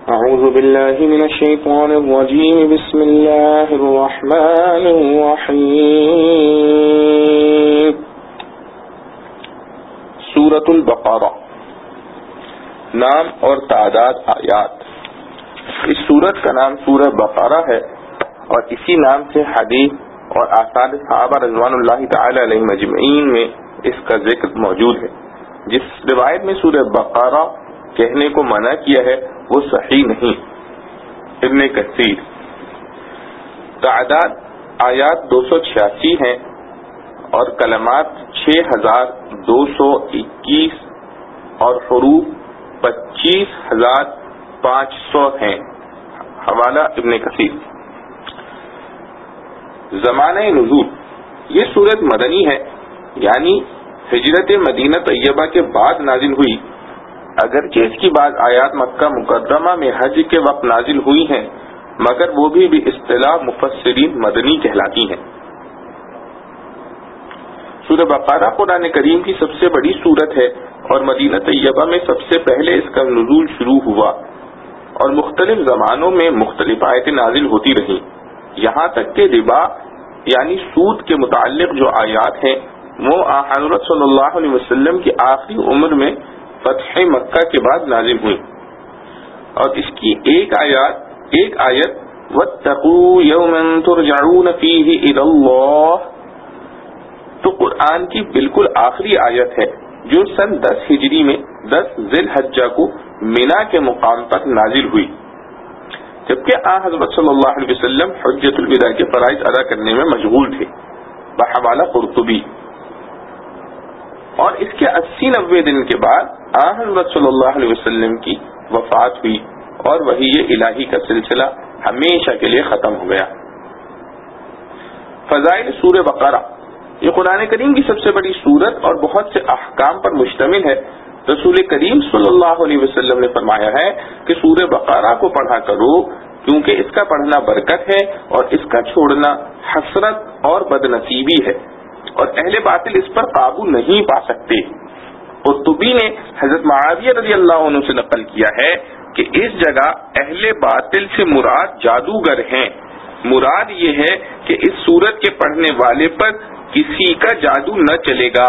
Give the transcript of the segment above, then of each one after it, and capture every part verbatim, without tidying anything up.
اعوذ باللہ من الشیطان الرجیم بسم اللہ الرحمن الرحیم سورۃ البقرہ. نام اور تعداد آیات. اس سورت کا نام سورہ بقرہ ہے اور اسی نام سے حدیث اور آثار صحابہ رضوان اللہ تعالی علیہم اجمعین میں اس کا ذکر موجود ہے. جس روایت میں سورہ بقرہ کہنے کو منع کیا ہے وہ صحیح نہیں. ابن کثیر. تعداد آیات دو سو چھیاسی ہیں اور کلمات چھ ہزار دو سو اکیس اور حروف پچیس ہزار پانچ سو ہیں. حوالہ ابن کثیر. زمانہ نزول. یہ سورت مدنی ہے یعنی ہجرت مدینہ طیبہ کے بعد نازل ہوئی، اگرچہ اس کی بعض آیات مکہ مکرمہ میں حج کے وقت نازل ہوئی ہیں مگر وہ بھی باصطلاح مفسرین مدنی کہلاتی ہیں. سورہ بقرہ قرآن کریم کی سب سے بڑی سورت ہے اور مدینہ طیبہ میں سب سے پہلے اس کا نزول شروع ہوا اور مختلف زمانوں میں مختلف آیتیں نازل ہوتی رہیں، یہاں تک کہ ربا یعنی سود کے متعلق جو آیات ہیں وہ حضرت صلی اللہ علیہ وسلم کی آخری عمر میں فتح مکہ کے بعد نازل ہوئی. اور اس کی ایک آیات ایک آیت وَاتَّقُوا يَوْمًا تُرْجَعُونَ فِيهِ إِلَى اللَّهِ تو قرآن کی بالکل آخری آیت ہے جو سن دس ہجری میں دس ذی الحجہ کو مینا کے مقام پر نازل ہوئی، جبکہ آن حضرت صلی اللہ علیہ وسلم حجۃ الوداع کے فرائض ادا کرنے میں مشغول تھے. بحوالہ قرطبی. اور اس کے اسی نوے دن کے بعد آن حضرت صلی اللہ علیہ وسلم کی وفات ہوئی اور وحی الہی کا سلسلہ ہمیشہ کے لیے ختم ہو گیا. فضائل سورہ بقرہ. یہ قرآن کریم کی سب سے بڑی سورت اور بہت سے احکام پر مشتمل ہے. رسول کریم صلی اللہ علیہ وسلم نے فرمایا ہے کہ سورہ بقرہ کو پڑھا کرو کیونکہ اس کا پڑھنا برکت ہے اور اس کا چھوڑنا حسرت اور بدنصیبی ہے اور اہل باطل اس پر قابو نہیں پا سکتے. قرطبی نے حضرت معاویہ رضی اللہ عنہ سے نقل کیا ہے کہ اس جگہ اہل باطل سے مراد جادوگر ہیں. مراد یہ ہے کہ اس سورت کے پڑھنے والے پر کسی کا جادو نہ چلے گا.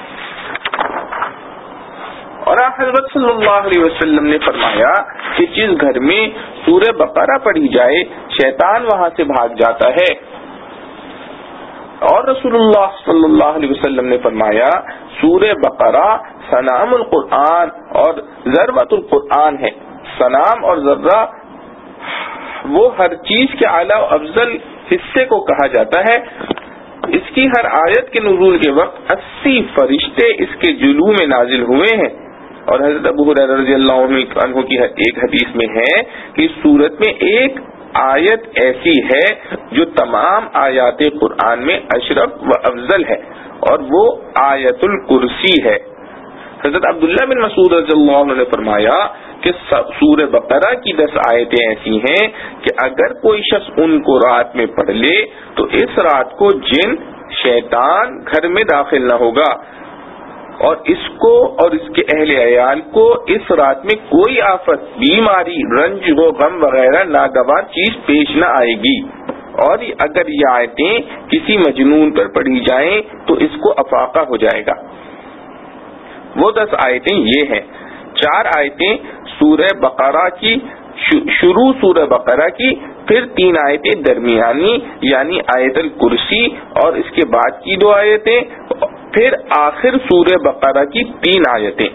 اور حضرت صلی اللہ علیہ وسلم نے فرمایا کہ جس گھر میں سورہ بقرہ پڑھی جائے شیطان وہاں سے بھاگ جاتا ہے. اور رسول اللہ صلی اللہ علیہ وسلم نے فرمایا سورہ بقرہ سنام القرآن اور ذروۃ القرآن ہے. سنام اور ذرہ وہ ہر چیز کے اعلیٰ و افضل حصے کو کہا جاتا ہے. اس کی ہر آیت کے نزول کے وقت اسی فرشتے اس کے جلو میں نازل ہوئے ہیں. اور حضرت ابو ہریرہ رضی اللہ عنہ کی ایک حدیث میں ہے کہ اس سورت میں ایک آیت ایسی ہے جو تمام آیات قرآن میں اشرف و افضل ہے اور وہ آیت الکرسی ہے. حضرت عبداللہ بن مسعود رضی اللہ عنہ نے فرمایا کہ سورہ بقرہ کی دس آیتیں ایسی ہیں کہ اگر کوئی شخص ان کو رات میں پڑھ لے تو اس رات کو جن شیطان گھر میں داخل نہ ہوگا اور اس کو اور اس کے اہل عیال کو اس رات میں کوئی آفت، بیماری، رنج و غم وغیرہ ناگوار چیز پیش نہ آئے گی. اور اگر یہ آیتیں کسی مجنون پر پڑھی جائیں تو اس کو افاقہ ہو جائے گا. وہ دس آیتیں یہ ہیں. چار آیتیں سورہ بقرہ کی شروع سورہ بقرہ کی، پھر تین آیتیں درمیانی یعنی آیت الکرسی اور اس کے بعد کی دو آیتیں، پھر آخر سورہ بقرہ کی تین آیتیں.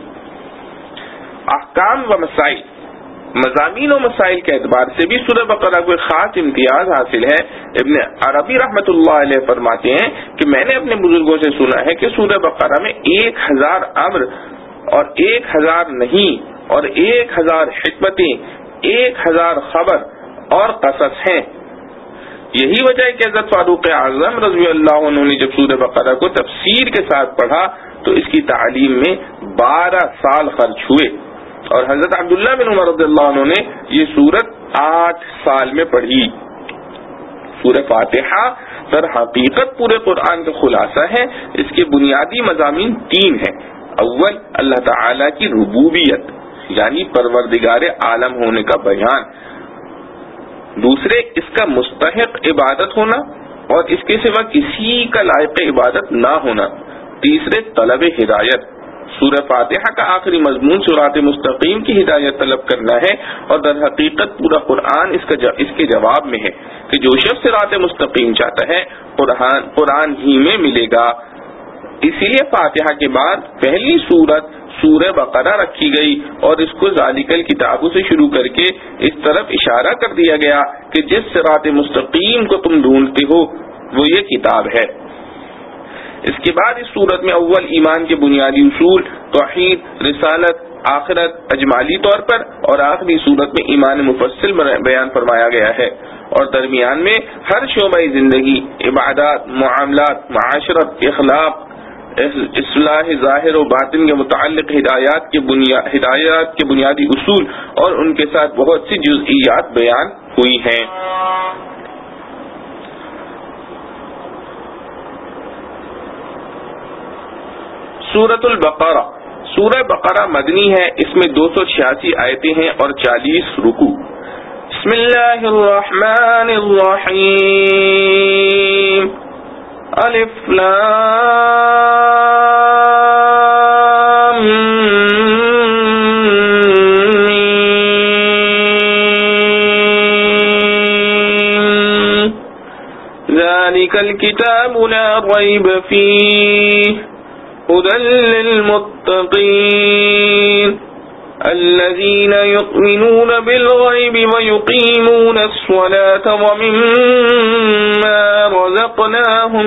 احکام و مسائل. مضامین و مسائل کے اعتبار سے بھی سورہ بقرہ کو ایک خاص امتیاز حاصل ہے. ابن عربی رحمۃ اللہ علیہ فرماتے ہیں کہ میں نے اپنے بزرگوں سے سنا ہے کہ سورہ بقرہ میں ایک ہزار امر اور ایک ہزار نہیں اور ایک ہزار حکمتیں، ایک ہزار خبر اور قصص ہیں. یہی وجہ ہے کہ حضرت فاروق اعظم رضی اللہ عنہ نے جب سورہ بقرہ کو تفسیر کے ساتھ پڑھا تو اس کی تعلیم میں بارہ سال خرچ ہوئے اور حضرت عبداللہ بن عمر رضی اللہ عنہ نے یہ سورت آٹھ سال میں پڑھی. سورہ فاتحہ در حقیقت پورے قرآن کا خلاصہ ہے. اس کے بنیادی مضامین تین ہیں. اول اللہ تعالی کی ربوبیت، یعنی پروردگار عالم ہونے کا بیان، دوسرے اس کا مستحق عبادت ہونا اور اس کے سوا کسی کا لائق عبادت نہ ہونا، تیسرے طلب ہدایت، سورہ فاتحہ کا آخری مضمون صراط مستقیم کی ہدایت طلب کرنا ہے، اور در حقیقت پورا قرآن اس کا اس کے جواب میں ہے کہ جو شخص صراط مستقیم چاہتا ہے قرآن قرآن ہی میں ملے گا۔ اسی لیے فاتحہ کے بعد پہلی سورت سورہ بقرہ رکھی گئی اور اس کو ذالک الکتاب سے شروع کر کے اس طرف اشارہ کر دیا گیا کہ جس صراط مستقیم کو تم ڈھونڈتے ہو وہ یہ کتاب ہے۔ اس کے بعد اس صورت میں اول ایمان کے بنیادی اصول، توحید، رسالت، آخرت اجمالی طور پر، اور آخری صورت میں ایمان مفصل بیان فرمایا گیا ہے، اور درمیان میں ہر شعبہ زندگی، عبادات، معاملات، معاشرت، اخلاق، اصلاح ظاہر و باطن کے متعلق ہدایات کے بنیاد ہدایات کے بنیادی اصول اور ان کے ساتھ بہت سی جزئیات بیان ہوئی ہیں۔ سورۃ البقرہ، سورہ بقرہ مدنی ہے، اس میں دو سو چھیاسی آیتیں ہیں اور چالیس رکوع۔ بسم اللہ الرحمن الرحیم، الف لام میم، ذالک الکتاب لا ریب فیہ هدى للمتقين الذين يؤمنون بالغيب ويقيمون الصلاة ومما رزقناهم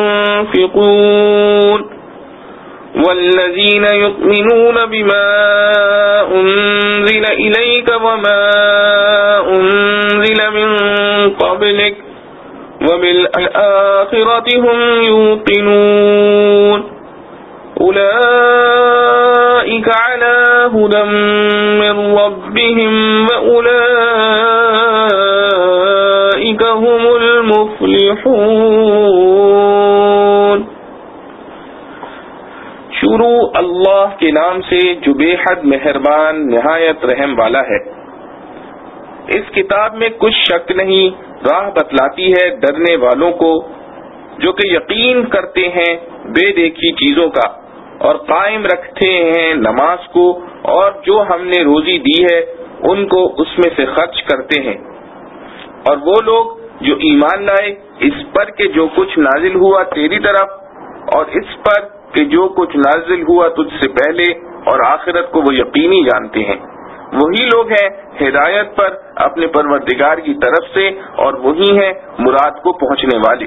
ينفقون والذين يؤمنون بما أنزل إليك وما أنزل من قبلك وبالآخرة هم يوقنون أولئك على هدى من ربهم وأولئك هم المفلحون۔ شروع اللہ کے نام سے جو بے حد مہربان نہایت رحم والا ہے۔ اس کتاب میں کچھ شک نہیں، راہ بتلاتی ہے ڈرنے والوں کو جو کہ یقین کرتے ہیں بے دیکھی چیزوں کا اور قائم رکھتے ہیں نماز کو، اور جو ہم نے روزی دی ہے ان کو اس میں سے خرچ کرتے ہیں، اور وہ لوگ جو ایمان لائے اس پر کہ جو کچھ نازل ہوا تیری طرف اور اس پر کہ جو کچھ نازل ہوا تجھ سے پہلے، اور آخرت کو وہ یقینی جانتے ہیں، وہی لوگ ہیں ہدایت پر اپنے پروردگار کی طرف سے، اور وہی ہیں مراد کو پہنچنے والے۔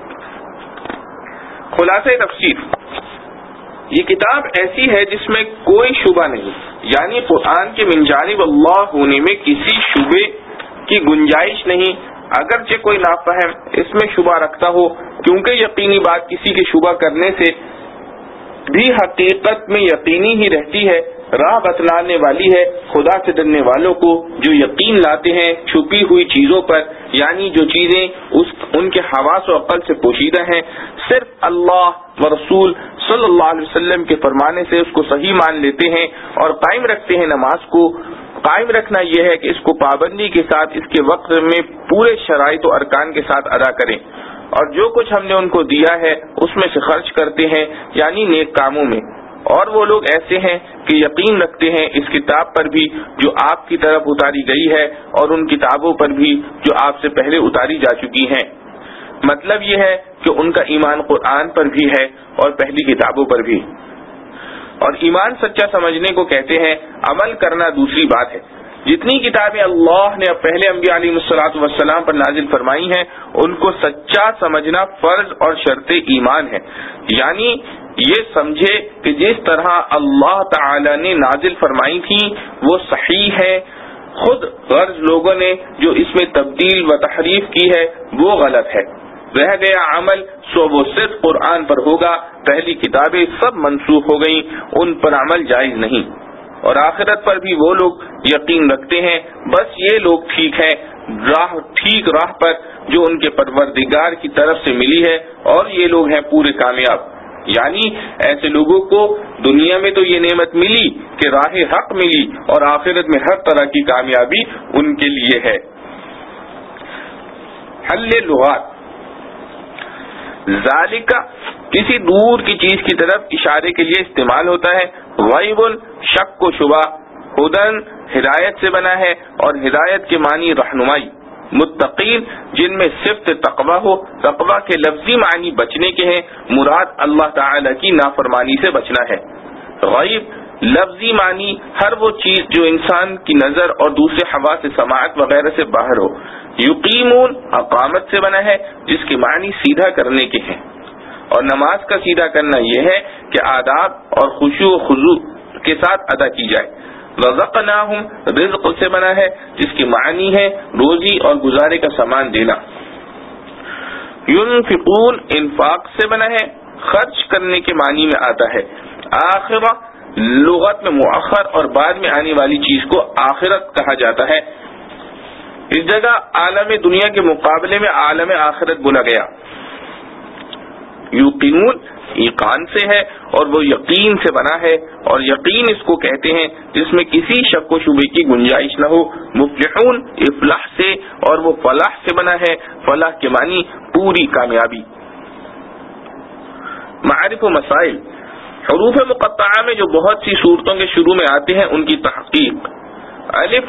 خلاصہ تفسیر، یہ کتاب ایسی ہے جس میں کوئی شبہ نہیں، یعنی قرآن کے من جانب اللہ ہونے میں کسی شبے کی گنجائش نہیں، اگرچہ کوئی نافہم اس میں شبہ رکھتا ہو، کیونکہ یقینی بات کسی کے شبہ کرنے سے بھی حقیقت میں یقینی ہی رہتی ہے۔ راہ بتلانے والی ہے خدا سے ڈرنے والوں کو جو یقین لاتے ہیں چھپی ہوئی چیزوں پر، یعنی جو چیزیں اس ان کے حواس و عقل سے پوشیدہ ہیں، صرف اللہ و رسول صلی اللہ علیہ وسلم کے فرمانے سے اس کو صحیح مان لیتے ہیں اور قائم رکھتے ہیں۔ نماز کو قائم رکھنا یہ ہے کہ اس کو پابندی کے ساتھ اس کے وقت میں پورے شرائط و ارکان کے ساتھ ادا کریں، اور جو کچھ ہم نے ان کو دیا ہے اس میں سے خرچ کرتے ہیں، یعنی نیک کاموں میں۔ اور وہ لوگ ایسے ہیں کہ یقین رکھتے ہیں اس کتاب پر بھی جو آپ کی طرف اتاری گئی ہے، اور ان کتابوں پر بھی جو آپ سے پہلے اتاری جا چکی ہیں۔ مطلب یہ ہے کہ ان کا ایمان قرآن پر بھی ہے اور پہلی کتابوں پر بھی۔ اور ایمان سچا سمجھنے کو کہتے ہیں، عمل کرنا دوسری بات ہے۔ جتنی کتابیں اللہ نے پہلے انبیاء علیہ الصلوۃ والسلام پر نازل فرمائی ہیں ان کو سچا سمجھنا فرض اور شرط ایمان ہے، یعنی یہ سمجھے کہ جس طرح اللہ تعالی نے نازل فرمائی تھی وہ صحیح ہے، خود غرض لوگوں نے جو اس میں تبدیل و تحریف کی ہے وہ غلط ہے، رہ گیا عمل سو وہ صرف قرآن پر ہوگا، پہلی کتابیں سب منسوخ ہو گئیں، ان پر عمل جائز نہیں۔ اور آخرت پر بھی وہ لوگ یقین رکھتے ہیں، بس یہ لوگ ٹھیک ہیں راہ ٹھیک راہ پر جو ان کے پروردگار کی طرف سے ملی ہے، اور یہ لوگ ہیں پورے کامیاب۔ یعنی ایسے لوگوں کو دنیا میں تو یہ نعمت ملی کہ راہ حق ملی اور آخرت میں ہر طرح کی کامیابی ان کے لیے ہے۔ حل لغات، ذالک کسی دور کی چیز کی طرف اشارے کے لیے استعمال ہوتا ہے، غیب شک و شبہ، ہدن ہدایت سے بنا ہے اور ہدایت کے معنی رہنمائی، متقین جن میں صفت تقوی ہو، تقوی کے لفظی معنی بچنے کے ہیں، مراد اللہ تعالی کی نافرمانی سے بچنا ہے۔ غیب لفظی معنی ہر وہ چیز جو انسان کی نظر اور دوسرے حواس سماعت وغیرہ سے باہر ہو۔ یقیمون اقامت سے بنا ہے جس کے معنی سیدھا کرنے کے ہیں، اور نماز کا سیدھا کرنا یہ ہے کہ آداب اور خشوع و خضوع کے ساتھ ادا کی جائے۔ رزقناہم رزق سے بنا ہے جس کی معنی ہے روزی اور گزارے کا سامان دینا۔ ينفقون انفاق سے بنا ہے خرچ کرنے کے معنی میں آتا ہے۔ آخرہ لغت میں مؤخر اور بعد میں آنے والی چیز کو آخرت کہا جاتا ہے۔ اس جگہ عالم دنیا کے مقابلے میں عالم آخرت بولا گیا۔ یقینون ایقان سے ہے اور وہ یقین سے بنا ہے، اور یقین اس کو کہتے ہیں جس میں کسی شک و شبے کی گنجائش نہ ہو۔ مفلحون افلاح سے اور وہ فلاح سے بنا ہے، فلاح کے معنی پوری کامیابی۔ معارف و مسائل، حروف مقطعہ میں جو بہت سی صورتوں کے شروع میں آتے ہیں ان کی تحقیق۔ الف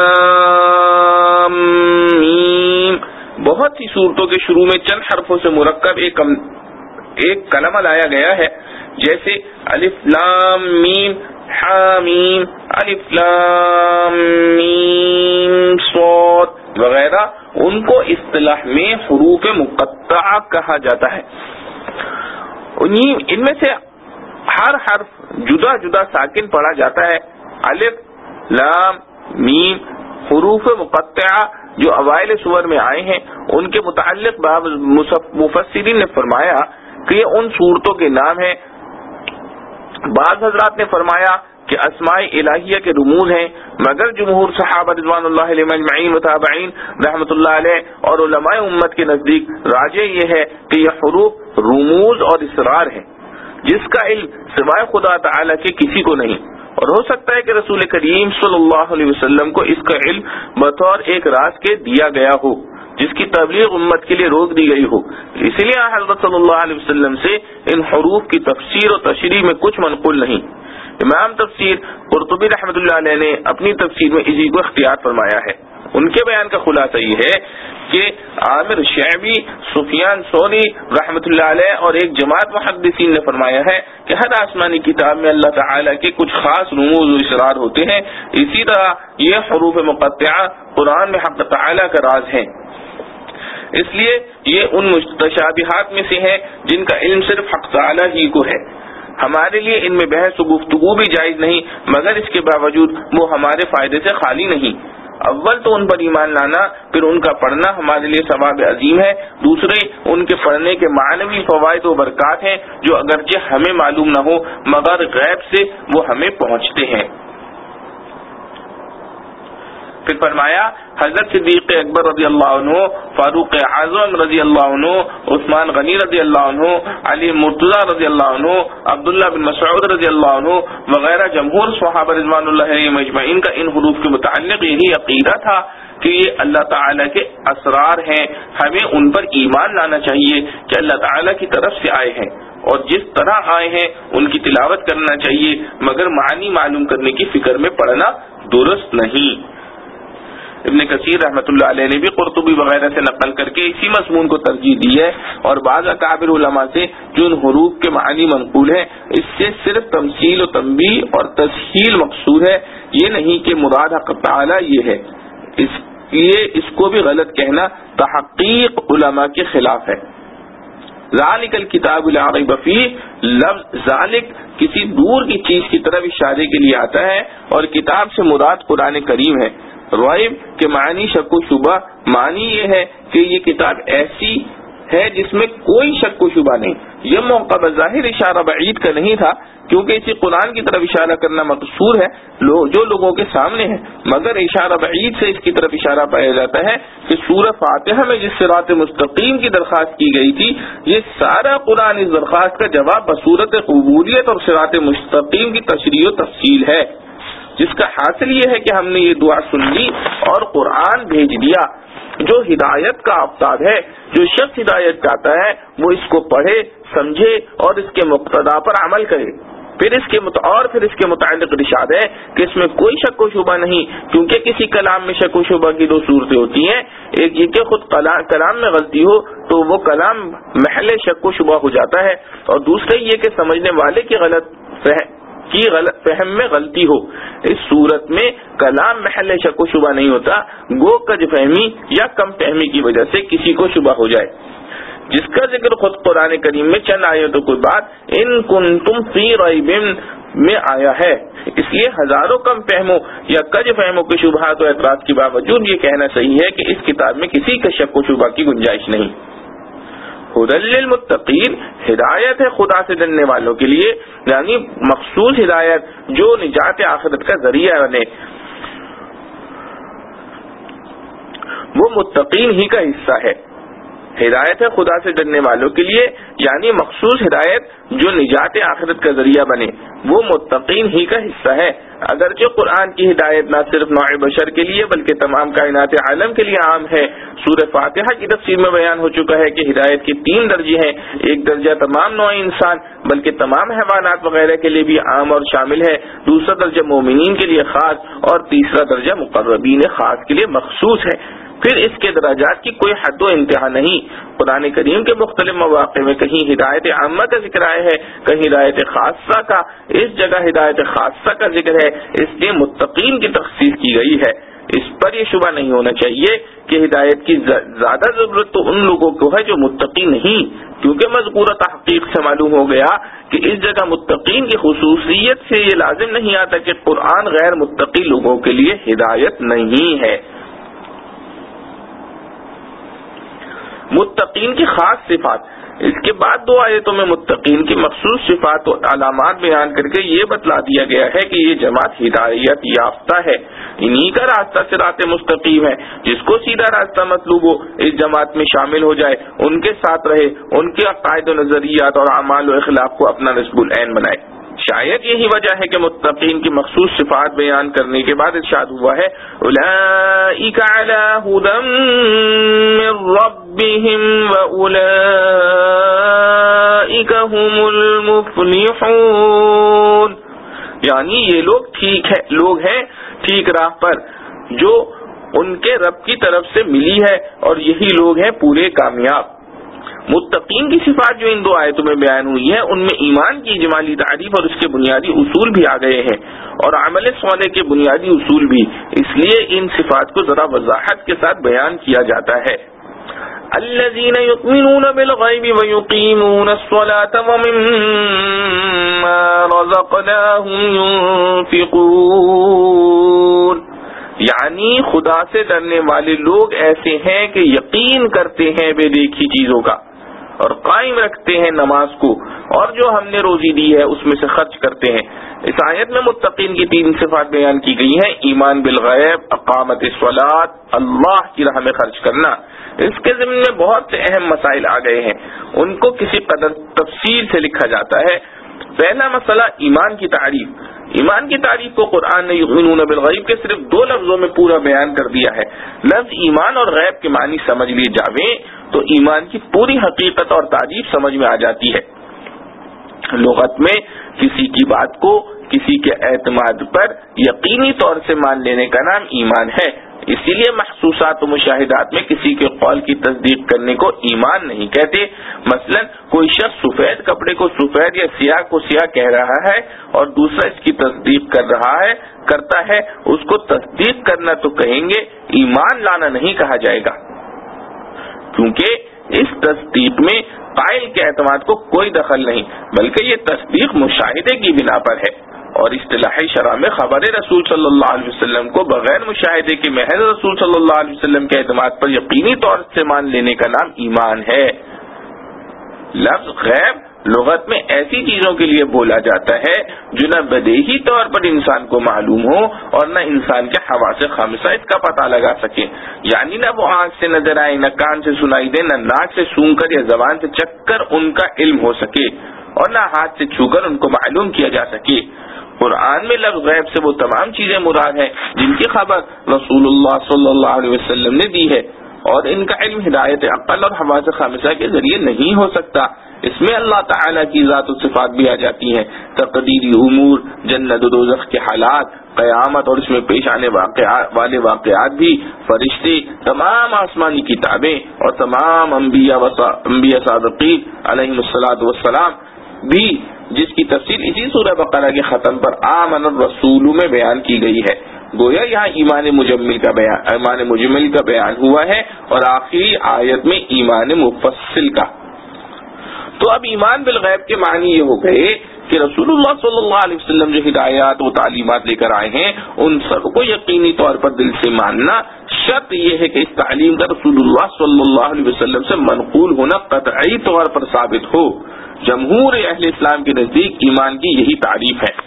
لام میم، بہت سی صورتوں کے شروع میں چند حرفوں سے مرکب ایک ایک کلمہ لایا گیا ہے، جیسے الف لام میم حامیم، الف لام میم صاد وغیرہ، ان کو اصطلاح میں حروف مقطعہ کہا جاتا ہے۔ ان میں سے ہر حرف جدا جدا ساکن پڑھا جاتا ہے۔ الف لام میم حروف مقطعہ جو اوائل سور میں آئے ہیں ان کے متعلق بعض مفسرین نے فرمایا کہ یہ ان صورتوں کے نام ہیں۔ بعض حضرات نے فرمایا کہ اسماء الہیہ کے رموز ہیں، مگر جمہور صحابہ رضوان اللہ علیہم اجمعین و تابعین رحمۃ اللہ علیہ اور علماء امت کے نزدیک راجح یہ ہے کہ یہ حروف رموز اور اسرار ہیں جس کا علم سوائے خدا تعالی کے کسی کو نہیں، اور ہو سکتا ہے کہ رسول کریم صلی اللہ علیہ وسلم کو اس کا علم بطور ایک راز کے دیا گیا ہو جس کی تبلیغ امت کے لیے روک دی گئی ہو۔ اسی لیے حضرت صلی اللہ علیہ وسلم سے ان حروف کی تفسیر و تشریح میں کچھ منقول نہیں۔ امام تفسیر قرطبی رحمۃ اللہ علیہ نے اپنی تفسیر میں اسی کو اختیار فرمایا ہے۔ ان کے بیان کا خلاصہ یہ ہے کہ عامر شعبی، سفیان ثوری رحمۃ اللہ علیہ اور ایک جماعت محدثین نے فرمایا ہے کہ ہر آسمانی کتاب میں اللہ تعالیٰ کے کچھ خاص رموز و اسرار ہوتے ہیں، اسی طرح یہ حروف مقطعہ قرآن میں حق تعالیٰ کا راز ہیں، اس لیے یہ ان متشابہات میں سے ہے جن کا علم صرف حق تعالیٰ ہی کو ہے۔ ہمارے لیے ان میں بحث و گفتگو بھی جائز نہیں، مگر اس کے باوجود وہ ہمارے فائدے سے خالی نہیں۔ اول تو ان پر ایمان لانا، پھر ان کا پڑھنا ہمارے لیے ثواب عظیم ہے، دوسرے ان کے پڑھنے کے معنوی فوائد و برکات ہیں جو اگرچہ ہمیں معلوم نہ ہو مگر غیب سے وہ ہمیں پہنچتے ہیں۔ پھر فرمایا حضرت صدیق اکبر رضی اللہ عنہ، فاروق اعظم رضی اللہ عنہ، عثمان غنی رضی اللہ عنہ، علی مرتضی رضی اللہ عنہ، عبداللہ بن مسعود رضی اللہ عنہ وغیرہ جمہور صحابہ رضوان اللہ علیہم اجمعین کا ان حروف کے متعلق یہی عقیدہ تھا کہ یہ اللہ تعالیٰ کے اسرار ہیں، ہمیں ان پر ایمان لانا چاہیے کہ اللہ تعالیٰ کی طرف سے آئے ہیں اور جس طرح آئے ہیں ان کی تلاوت کرنا چاہیے، مگر معنی معلوم کرنے کی فکر میں پڑنا درست نہیں۔ ابن کثیر رحمۃ اللہ علیہ نے بھی قرطبی وغیرہ سے نقل کر کے اسی مضمون کو ترجیح دی ہے، اور بعض اکابر علماء سے جو ان حروف کے معنی منقول ہیں اس سے صرف تمثیل و تنبیہ اور تسہیل مقصود ہے، یہ نہیں کہ مراد حق تعالی یہ ہے، اس لیے اس کو بھی غلط کہنا تحقیق علماء کے خلاف ہے۔ ذالک الکتاب لا ریب فیہ، لفظ ذالک کسی دور کی چیز کی طرف اشارے کے لیے آتا ہے، اور کتاب سے مراد قرآن کریم ہے۔ ریب کے معنی شک و شبہ، معنی یہ ہے کہ یہ کتاب ایسی ہے جس میں کوئی شک و شبہ نہیں، یہ موقع بظاہر اشارہ بعید کا نہیں تھا کیونکہ اسی قرآن کی طرف اشارہ کرنا مقصور ہے جو لوگوں کے سامنے ہے، مگر اشارہ بعید سے اس کی طرف اشارہ پایا جاتا ہے کہ سورہ فاتحہ میں جس صراط مستقیم کی درخواست کی گئی تھی، یہ سارا قرآن اس درخواست کا جواب بصورت قبولیت اور صراط مستقیم کی تشریح و تفصیل ہے، جس کا حاصل یہ ہے کہ ہم نے یہ دعا سن لی اور قرآن بھیج دیا جو ہدایت کا آفتاب ہے۔ جو شخص ہدایت چاہتا ہے وہ اس کو پڑھے، سمجھے اور اس کے مقتضا پر عمل کرے۔ پھر اس کے مت... اور پھر اس کے متعلق ارشاد ہے کہ اس میں کوئی شک و شبہ نہیں، کیونکہ کسی کلام میں شک و شبہ کی دو صورتیں ہوتی ہیں، ایک یہ کہ خود کلام میں غلطی ہو تو وہ کلام محل شک و شبہ ہو جاتا ہے، اور دوسرے یہ کہ سمجھنے والے کی غلط فہم کی غلط فہم میں غلطی ہو۔ اس صورت میں کلام محل شک و شبہ نہیں ہوتا، گو کج فہمی یا کم فہمی کی وجہ سے کسی کو شبہ ہو جائے، جس کا ذکر خود قرآن کریم میں چند آیتوں کے بعد ان کنتم فی ریب میں آیا ہے۔ اس لیے ہزاروں کم فہموں یا کج فہموں کے شبہات و اعتراض کے باوجود یہ کہنا صحیح ہے کہ اس کتاب میں کسی کا شک و شبہ کی گنجائش نہیں۔ ہدی للمتقین ہدایت ہے خدا سے ڈرنے والوں کے لیے، یعنی مخصوص ہدایت جو نجات آخرت کا ذریعہ بنے، وہ متقین ہی کا حصہ ہے۔ ہدایت ہے خدا سے ڈرنے والوں کے لیے یعنی مخصوص ہدایت جو نجات آخرت کا ذریعہ بنے، وہ متقین ہی کا حصہ ہے۔ اگرچہ قرآن کی ہدایت نہ صرف نوع بشر کے لیے بلکہ تمام کائنات عالم کے لیے عام ہے۔ سورہ فاتحہ کی تفسیر میں بیان ہو چکا ہے کہ ہدایت کے تین درجے ہیں، ایک درجہ تمام نوع انسان بلکہ تمام حیوانات وغیرہ کے لیے بھی عام اور شامل ہے، دوسرا درجہ مومنین کے لیے خاص اور تیسرا درجہ مقربین خاص کے لیے مخصوص ہے۔ پھر اس کے درجات کی کوئی حد و انتہا نہیں۔ قرآن کریم کے مختلف مواقع میں کہیں ہدایت عامہ کا ذکر آیا ہے، کہیں ہدایت خاصہ کا، اس جگہ ہدایت خاصہ کا ذکر ہے، اس لیے متقین کی تخصیص کی گئی ہے۔ اس پر یہ شبہ نہیں ہونا چاہیے کہ ہدایت کی زیادہ ضرورت تو ان لوگوں کو ہے جو متقی نہیں، کیونکہ مذکورہ تحقیق سے معلوم ہو گیا کہ اس جگہ متقین کی خصوصیت سے یہ لازم نہیں آتا کہ قرآن غیر متقی لوگوں کے لیے ہدایت نہیں ہے۔ متقین کی خاص صفات، اس کے بعد دو آیتوں میں متقین کی مخصوص صفات و علامات بیان کر کے یہ بتلا دیا گیا ہے کہ یہ جماعت ہدایت یافتہ ہے، انہی کا راستہ صراط مستقیم ہے۔ جس کو سیدھا راستہ مطلوب ہو اس جماعت میں شامل ہو جائے، ان کے ساتھ رہے، ان کے عقائد و نظریات اور اعمال و اخلاق کو اپنا نصب العین بنائے۔ شاید یہی وجہ ہے کہ متقین کی مخصوص صفات بیان کرنے کے بعد ارشاد ہوا ہے اولئک علی ھدی من ربہم واولئک ھم المفلحون، یعنی یہ لوگ ٹھیک ہے لوگ ہیں ٹھیک راہ پر جو ان کے رب کی طرف سے ملی ہے، اور یہی لوگ ہیں پورے کامیاب۔ متقین کی صفات جو ان دو آیتوں میں بیان ہوئی ہے ان میں ایمان کی اجمالی تعریف اور اس کے بنیادی اصول بھی آ گئے ہیں، اور عمل صالح کے بنیادی اصول بھی، اس لیے ان صفات کو ذرا وضاحت کے ساتھ بیان کیا جاتا ہے۔ الذین یؤمنون بالغیب ویقیمون الصلاة ومما رزقناہم ینفقون، یعنی خدا سے ڈرنے والے لوگ ایسے ہیں کہ یقین کرتے ہیں بے دیکھی چیزوں کا، اور قائم رکھتے ہیں نماز کو، اور جو ہم نے روزی دی ہے اس میں سے خرچ کرتے ہیں۔ اس آیت میں متقین کی تین صفات بیان کی گئی ہیں، ایمان بالغیب، اقامت الصلاۃ، اللہ کی راہ میں خرچ کرنا۔ اس کے ضمن میں بہت سے اہم مسائل آ گئے ہیں، ان کو کسی قدر تفصیل سے لکھا جاتا ہے۔ پہلا مسئلہ ایمان کی تعریف۔ ایمان کی تعریف کو قرآن نے یؤمنون بالغیب کے صرف دو لفظوں میں پورا بیان کر دیا ہے۔ لفظ ایمان اور غیب کے معنی سمجھ لیے جاویں تو ایمان کی پوری حقیقت اور تعریف سمجھ میں آ جاتی ہے۔ لغت میں کسی کی بات کو کسی کے اعتماد پر یقینی طور سے مان لینے کا نام ایمان ہے، اسی لیے محسوسات و مشاہدات میں کسی کے قول کی تصدیق کرنے کو ایمان نہیں کہتے۔ مثلا کوئی شخص سفید کپڑے کو سفید یا سیاہ کو سیاہ کہہ رہا ہے اور دوسرا اس کی تصدیق کر رہا ہے کرتا ہے، اس کو تصدیق کرنا تو کہیں گے، ایمان لانا نہیں کہا جائے گا، کیونکہ اس تصدیق میں قائل کے اعتماد کو کوئی دخل نہیں، بلکہ یہ تصدیق مشاہدے کی بنا پر ہے، اور اصطلاحی شرح میں خبر رسول صلی اللہ علیہ وسلم کو بغیر مشاہدے کے محض رسول صلی اللہ علیہ وسلم کے اعتماد پر یقینی طور سے مان لینے کا نام ایمان ہے۔ لفظ غیب لغت میں ایسی چیزوں کے لیے بولا جاتا ہے جو نہ بدیہی طور پر انسان کو معلوم ہو اور نہ انسان کے حواس خامسہ اس کا پتہ لگا سکے، یعنی نہ وہ آنکھ سے نظر آئے، نہ کان سے سنائی دے، نہ ناک سے سونگ کر یا زبان سے چکھ کر ان کا علم ہو سکے، اور نہ ہاتھ سے چھو کر ان کو معلوم کیا جا سکے۔ قرآن میں لفظ غیب سے وہ تمام چیزیں مراد ہیں جن کی خبر رسول اللہ صلی اللہ علیہ وسلم نے دی ہے، اور ان کا علم ہدایت عقل اور حواس خامسہ کے ذریعے نہیں ہو سکتا۔ اس میں اللہ تعالیٰ کی ذات و صفات بھی آ جاتی ہیں، تقدیری امور، جنت و دوزخ کے حالات، قیامت اور اس میں پیش آنے واقعات والے واقعات بھی، فرشتے، تمام آسمانی کتابیں اور تمام انبیاء و انبیاء صادقین علیہم الصلاۃ والسلام بھی، جس کی تفصیل اسی سورہ بقرہ کے ختم پر آمن الرسول میں بیان کی گئی ہے۔ گویا یہاں ایمان مجمل کا بیان ایمان مجمل کا بیان ہوا ہے اور آخری آیت میں ایمان مفصل کا۔ تو اب ایمان بالغیب کے معنی یہ ہو گئے کہ رسول اللہ صلی اللہ علیہ وسلم جو ہدایات و تعلیمات لے کر آئے ہیں ان سب کو یقینی طور پر دل سے ماننا، شرط یہ ہے کہ اس تعلیم کا رسول اللہ صلی اللہ علیہ وسلم سے منقول ہونا قطعی طور پر ثابت ہو۔ جمہور اہل اسلام کے نزدیک ایمان کی یہی تعریف ہے۔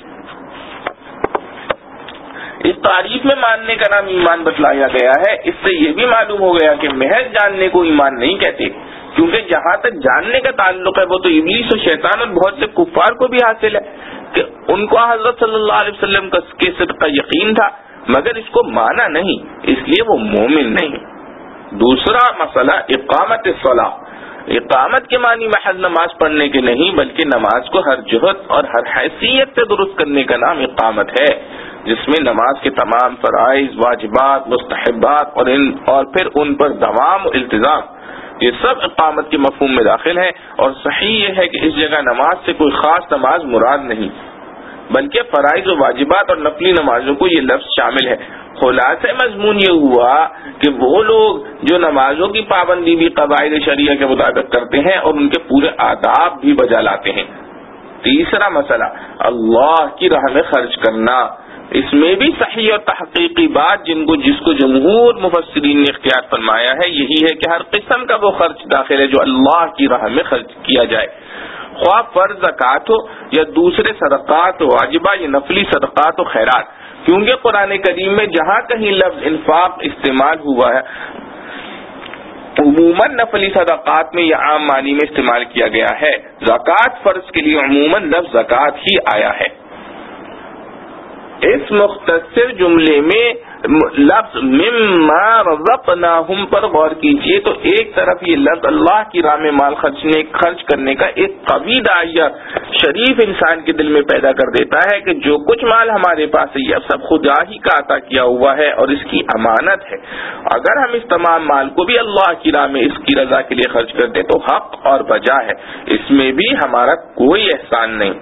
اس تعریف میں ماننے کا نام ایمان بتلایا گیا ہے۔ اس سے یہ بھی معلوم ہو گیا کہ محض جاننے کو ایمان نہیں کہتے، کیونکہ جہاں تک جاننے کا تعلق ہے وہ تو ابلیس و شیطان اور بہت سے کفار کو بھی حاصل ہے کہ ان کو حضرت صلی اللہ علیہ وسلم کے صدق کا یقین تھا، مگر اس کو مانا نہیں، اس لیے وہ مومن نہیں۔ دوسرا مسئلہ اقامت الصلاۃ۔ اقامت کے معنی محض نماز پڑھنے کے نہیں، بلکہ نماز کو ہر جہت اور ہر حیثیت سے درست کرنے کا نام اقامت ہے، جس میں نماز کے تمام فرائض، واجبات، مستحبات اور ان اور پھر ان پر دوام و التزام، یہ سب اقامت کے مفہوم میں داخل ہیں۔ اور صحیح یہ ہے کہ اس جگہ نماز سے کوئی خاص نماز مراد نہیں، بلکہ فرائض و واجبات اور نفلی نمازوں کو یہ لفظ شامل ہے۔ خلاصہ مضمون یہ ہوا کہ وہ لوگ جو نمازوں کی پابندی بھی قواعد شریعہ کے مطابق کرتے ہیں اور ان کے پورے آداب بھی بجا لاتے ہیں۔ تیسرا مسئلہ اللہ کی راہ میں خرچ کرنا۔ اس میں بھی صحیح اور تحقیقی بات جن کو جس کو جمہور مفسرین نے اختیار فرمایا ہے یہی ہے کہ ہر قسم کا وہ خرچ داخل ہے جو اللہ کی راہ میں خرچ کیا جائے، خواہ فرض زکوٰۃ ہو یا دوسرے صدقات و واجبہ یا نفلی صدقات و خیرات، کیونکہ قرآن کریم میں جہاں کہیں لفظ انفاق استعمال ہوا ہے عموماً نفلی صدقات میں یا عام معنی میں استعمال کیا گیا ہے۔ زکوٰۃ فرض کے لیے عموماً لفظ زکوٰۃ ہی آیا ہے۔ اس مختصر جملے میں لفظ مما رزقناہم پر غور کیجئے تو ایک طرف یہ لفظ اللہ کی راہ میں مال خرچنے خرچ کرنے کا ایک قوی داعیہ شریف انسان کے دل میں پیدا کر دیتا ہے کہ جو کچھ مال ہمارے پاس ہے یہ سب خدا ہی کا عطا کیا ہوا ہے اور اس کی امانت ہے، اگر ہم اس تمام مال کو بھی اللہ کی راہ میں اس کی رضا کے لیے خرچ کر دیں تو حق اور بجا ہے، اس میں بھی ہمارا کوئی احسان نہیں۔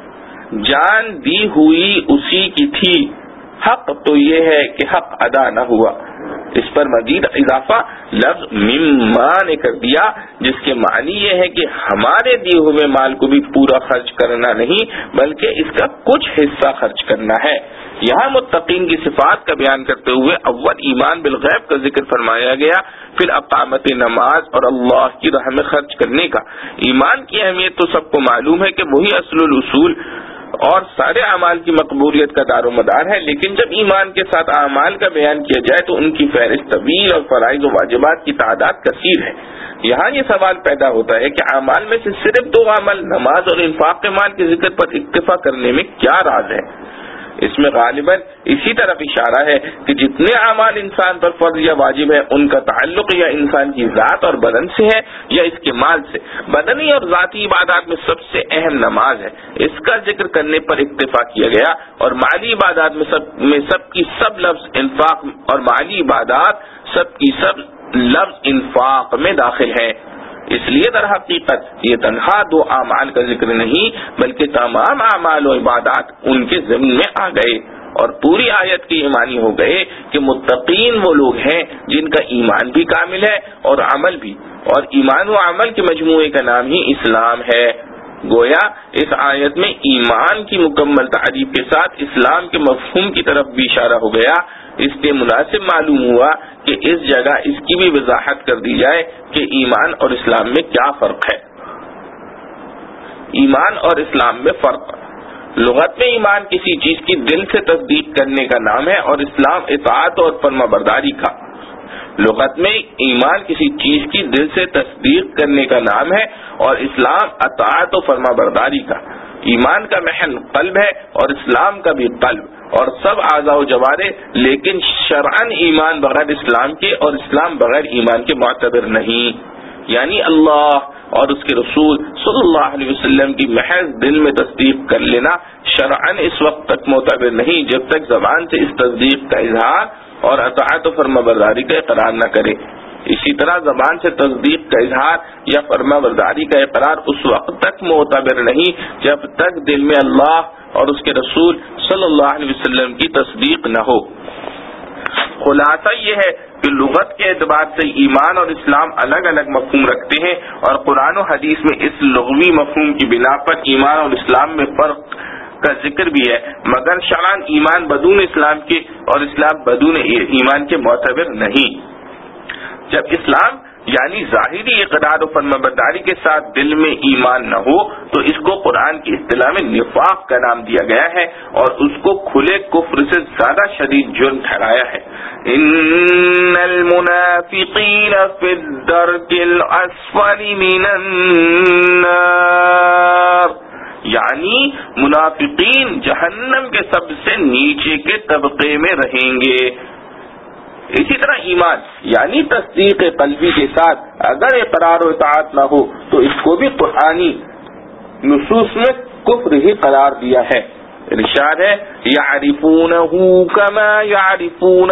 جان دی ہوئی اسی کی تھی، حق تو یہ ہے کہ حق ادا نہ ہوا۔ اس پر مزید اضافہ لفظ مما نے کر دیا جس کے معنی یہ ہے کہ ہمارے دیے ہوئے مال کو بھی پورا خرچ کرنا نہیں بلکہ اس کا کچھ حصہ خرچ کرنا ہے۔ یہاں متقین کی صفات کا بیان کرتے ہوئے اول ایمان بالغیب کا ذکر فرمایا گیا، پھر اقامت نماز اور اللہ کی راہ میں خرچ کرنے کا۔ ایمان کی اہمیت تو سب کو معلوم ہے کہ وہی اصل الاصول اور سارے اعمال کی مقبولیت کا دار و مدار ہے، لیکن جب ایمان کے ساتھ اعمال کا بیان کیا جائے تو ان کی فہرست طویل اور فرائض و واجبات کی تعداد کثیر ہے۔ یہاں یہ سوال پیدا ہوتا ہے کہ اعمال میں سے صرف دو عمل نماز اور انفاق مال کے ذکر پر اکتفا کرنے میں کیا راز ہے؟ اس میں غالباً اسی طرف اشارہ ہے کہ جتنے اعمال انسان پر فرض یا واجب ہے ان کا تعلق یا انسان کی ذات اور بدن سے ہے یا اس کے مال سے۔ بدنی اور ذاتی عبادات میں سب سے اہم نماز ہے، اس کا ذکر کرنے پر اکتفا کیا گیا، اور مالی عبادات میں سب میں سب کی سب لفظ انفاق اور مالی عبادات سب کی سب لفظ انفاق میں داخل ہے۔ اس لیے در حقیقت یہ تنہا دو اعمال کا ذکر نہیں بلکہ تمام اعمال و عبادات ان کے ضمن میں آ گئے، اور پوری آیت کے یہ معنی ہو گئے کہ متقین وہ لوگ ہیں جن کا ایمان بھی کامل ہے اور عمل بھی، اور ایمان و عمل کے مجموعے کا نام ہی اسلام ہے۔ گویا اس آیت میں ایمان کی مکمل تعریف کے ساتھ اسلام کے مفہوم کی طرف بھی اشارہ ہو گیا، اس لیے مناسب معلوم ہوا کہ اس جگہ اس کی بھی وضاحت کر دی جائے کہ ایمان اور اسلام میں کیا فرق ہے۔ ایمان اور اسلام میں فرق۔ لغت میں ایمان کسی چیز کی دل سے تصدیق کرنے کا نام ہے اور اسلام اطاعت اور فرما برداری کا۔ لغت میں ایمان کسی چیز کی دل سے تصدیق کرنے کا نام ہے اور اسلام اطاعت و فرما برداری کا۔ ایمان کا محل قلب ہے اور اسلام کا بھی قلب اور سب اعضاء و جوارح، لیکن شرعاً ایمان بغیر اسلام کے اور اسلام بغیر ایمان کے معتبر نہیں، یعنی اللہ اور اس کے رسول صلی اللہ علیہ وسلم کی محض دل میں تصدیق کر لینا شرعاً اس وقت تک معتبر نہیں جب تک زبان سے اس تصدیق کا اظہار اور اطاعت و فرما برداری کا اقرار نہ کرے۔ اسی طرح زبان سے تصدیق کا اظہار یا فرما برداری کا اقرار اس وقت تک معتبر نہیں جب تک دل میں اللہ اور اس کے رسول صلی اللہ علیہ وسلم کی تصدیق نہ ہو۔ خلاصہ یہ ہے کہ لغت کے اعتبار سے ایمان اور اسلام الگ الگ مفہوم رکھتے ہیں اور قرآن و حدیث میں اس لغوی مفہوم کی بنا پر ایمان اور اسلام میں فرق کا ذکر بھی ہے، مگر شرعاً ایمان بدون اسلام کے اور اسلام بدون ایمان کے معتبر نہیں۔ جب اسلام یعنی ظاہری اقرار و فرما برداری کے ساتھ دل میں ایمان نہ ہو تو اس کو قرآن کی اصطلاح میں نفاق کا نام دیا گیا ہے اور اس کو کھلے کفر سے زیادہ شدید جرم ٹھہرایا ہے۔ ان المنافقین فی الدرک الاسفل من النار، یعنی منافقین جہنم کے سب سے نیچے کے طبقے میں رہیں گے۔ اسی طرح ایمان یعنی تصدیق قلبی کے ساتھ اگر اقرار و اطاعت نہ ہو تو اس کو بھی قرآنی نصوص میں کفر ہی قرار دیا ہے۔ ارشاد ہے یعرفونہ کما یعرفون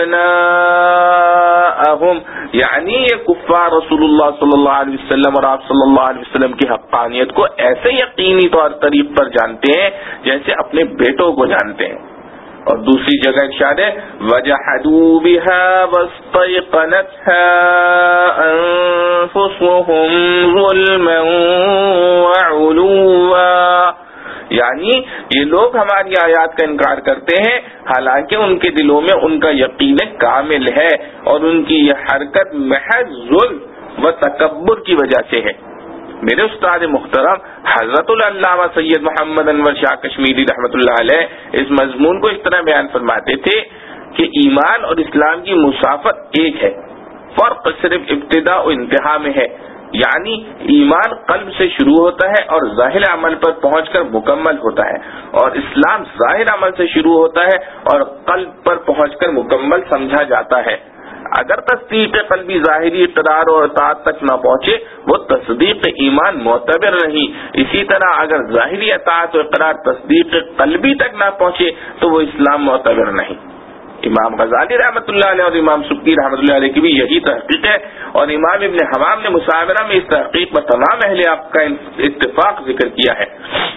ابناءہم، یعنی یہ کفار رسول اللہ صلی اللہ علیہ وسلم اور آپ صلی اللہ علیہ وسلم کی حقانیت کو ایسے یقینی طور طریق پر جانتے ہیں جیسے اپنے بیٹوں کو جانتے ہیں۔ اور دوسری جگہ ارشاد ہے وَجَحَدُوا بِهَا وَاسْتَيْقَنَتْهَا أَنفُسُهُمْ ظُلْمًا وَعُلُوًّا، یعنی یہ لوگ ہماری آیات کا انکار کرتے ہیں حالانکہ ان کے دلوں میں ان کا یقین کامل ہے اور ان کی یہ حرکت محض ظلم و تکبر کی وجہ سے ہے۔ میرے استاد محترم حضرت العلامہ سید محمد انور شاہ کشمیری رحمۃ اللہ علیہ اس مضمون کو اس طرح بیان فرماتے تھے کہ ایمان اور اسلام کی مسافت ایک ہے، فرق صرف ابتدا و انتہا میں ہے، یعنی ایمان قلب سے شروع ہوتا ہے اور ظاہر عمل پر پہنچ کر مکمل ہوتا ہے، اور اسلام ظاہر عمل سے شروع ہوتا ہے اور قلب پر پہنچ کر مکمل سمجھا جاتا ہے۔ اگر تصدیق قلبی ظاہری اقرار اور اطاعت تک نہ پہنچے وہ تصدیق ایمان معتبر نہیں، اسی طرح اگر ظاہری اطاعت و اقرار تصدیق قلبی تک نہ پہنچے تو وہ اسلام معتبر نہیں۔ امام غزالی رحمۃ اللہ علیہ اور امام سبکی رحمۃ اللہ علیہ کی بھی یہی تحقیق ہے، اور امام ابن حمام نے مصابرہ میں اس تحقیق پر تمام اہل حق کا اتفاق ذکر کیا ہے۔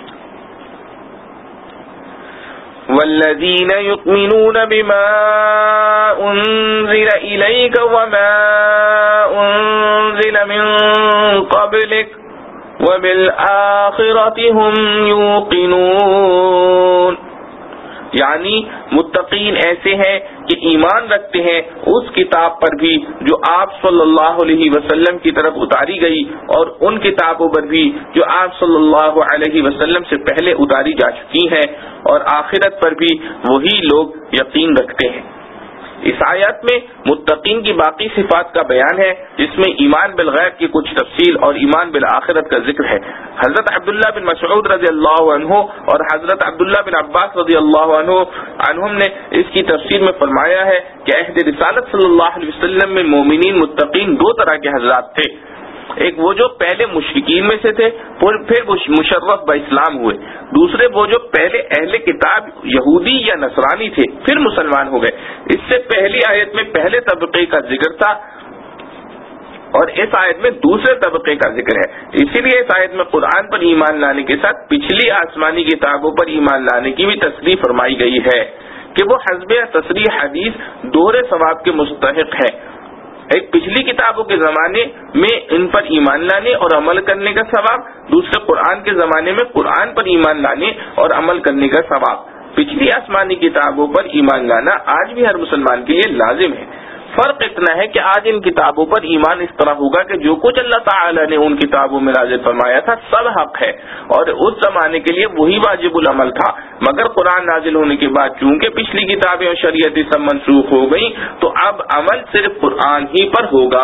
والذین یؤمنون بما انزل الیک وما انزل من قبلک وبالآخرۃ هم یوقنون، یعنی متقین ایسے ہیں کہ ایمان رکھتے ہیں اس کتاب پر بھی جو آپ صلی اللہ علیہ وسلم کی طرف اتاری گئی اور ان کتابوں پر بھی جو آپ صلی اللہ علیہ وسلم سے پہلے اتاری جا چکی ہیں، اور آخرت پر بھی وہی لوگ یقین رکھتے ہیں۔ اس آیت میں متقین کی باقی صفات کا بیان ہے جس میں ایمان بالغیب کی کچھ تفصیل اور ایمان بالآخرت کا ذکر ہے۔ حضرت عبداللہ بن مسعود رضی اللہ عنہ اور حضرت عبداللہ بن عباس رضی اللہ عنہ عنہم نے اس کی تفسیر میں فرمایا ہے کہ عہد رسالت صلی اللہ علیہ وسلم میں مومنین متقین دو طرح کے حضرات تھے، ایک وہ جو پہلے مشرکین میں سے تھے پھر وہ مشرف با اسلام ہوئے، دوسرے وہ جو پہلے اہل کتاب یہودی یا نصرانی تھے پھر مسلمان ہو گئے۔ اس سے پہلی آیت میں پہلے طبقے کا ذکر تھا اور اس آیت میں دوسرے طبقے کا ذکر ہے، اسی لیے اس آیت میں قرآن پر ایمان لانے کے ساتھ پچھلی آسمانی کتابوں پر ایمان لانے کی بھی تصریح فرمائی گئی ہے کہ وہ حسب تصریح حدیث دوہرے ثواب کے مستحق ہے۔ ایک پچھلی کتابوں کے زمانے میں ان پر ایمان لانے اور عمل کرنے کا ثواب، دوسرے قرآن کے زمانے میں قرآن پر ایمان لانے اور عمل کرنے کا ثواب۔ پچھلی آسمانی کتابوں پر ایمان لانا آج بھی ہر مسلمان کے لیے لازم ہے۔ فرق اتنا ہے کہ آج ان کتابوں پر ایمان اس طرح ہوگا کہ جو کچھ اللہ تعالی نے ان کتابوں میں نازل فرمایا تھا سب حق ہے اور اس زمانے کے لیے وہی واجب العمل تھا، مگر قرآن نازل ہونے کے بعد چونکہ پچھلی کتابیں اور شریعتیں سب منسوخ ہو گئی تو اب عمل صرف قرآن ہی پر ہوگا۔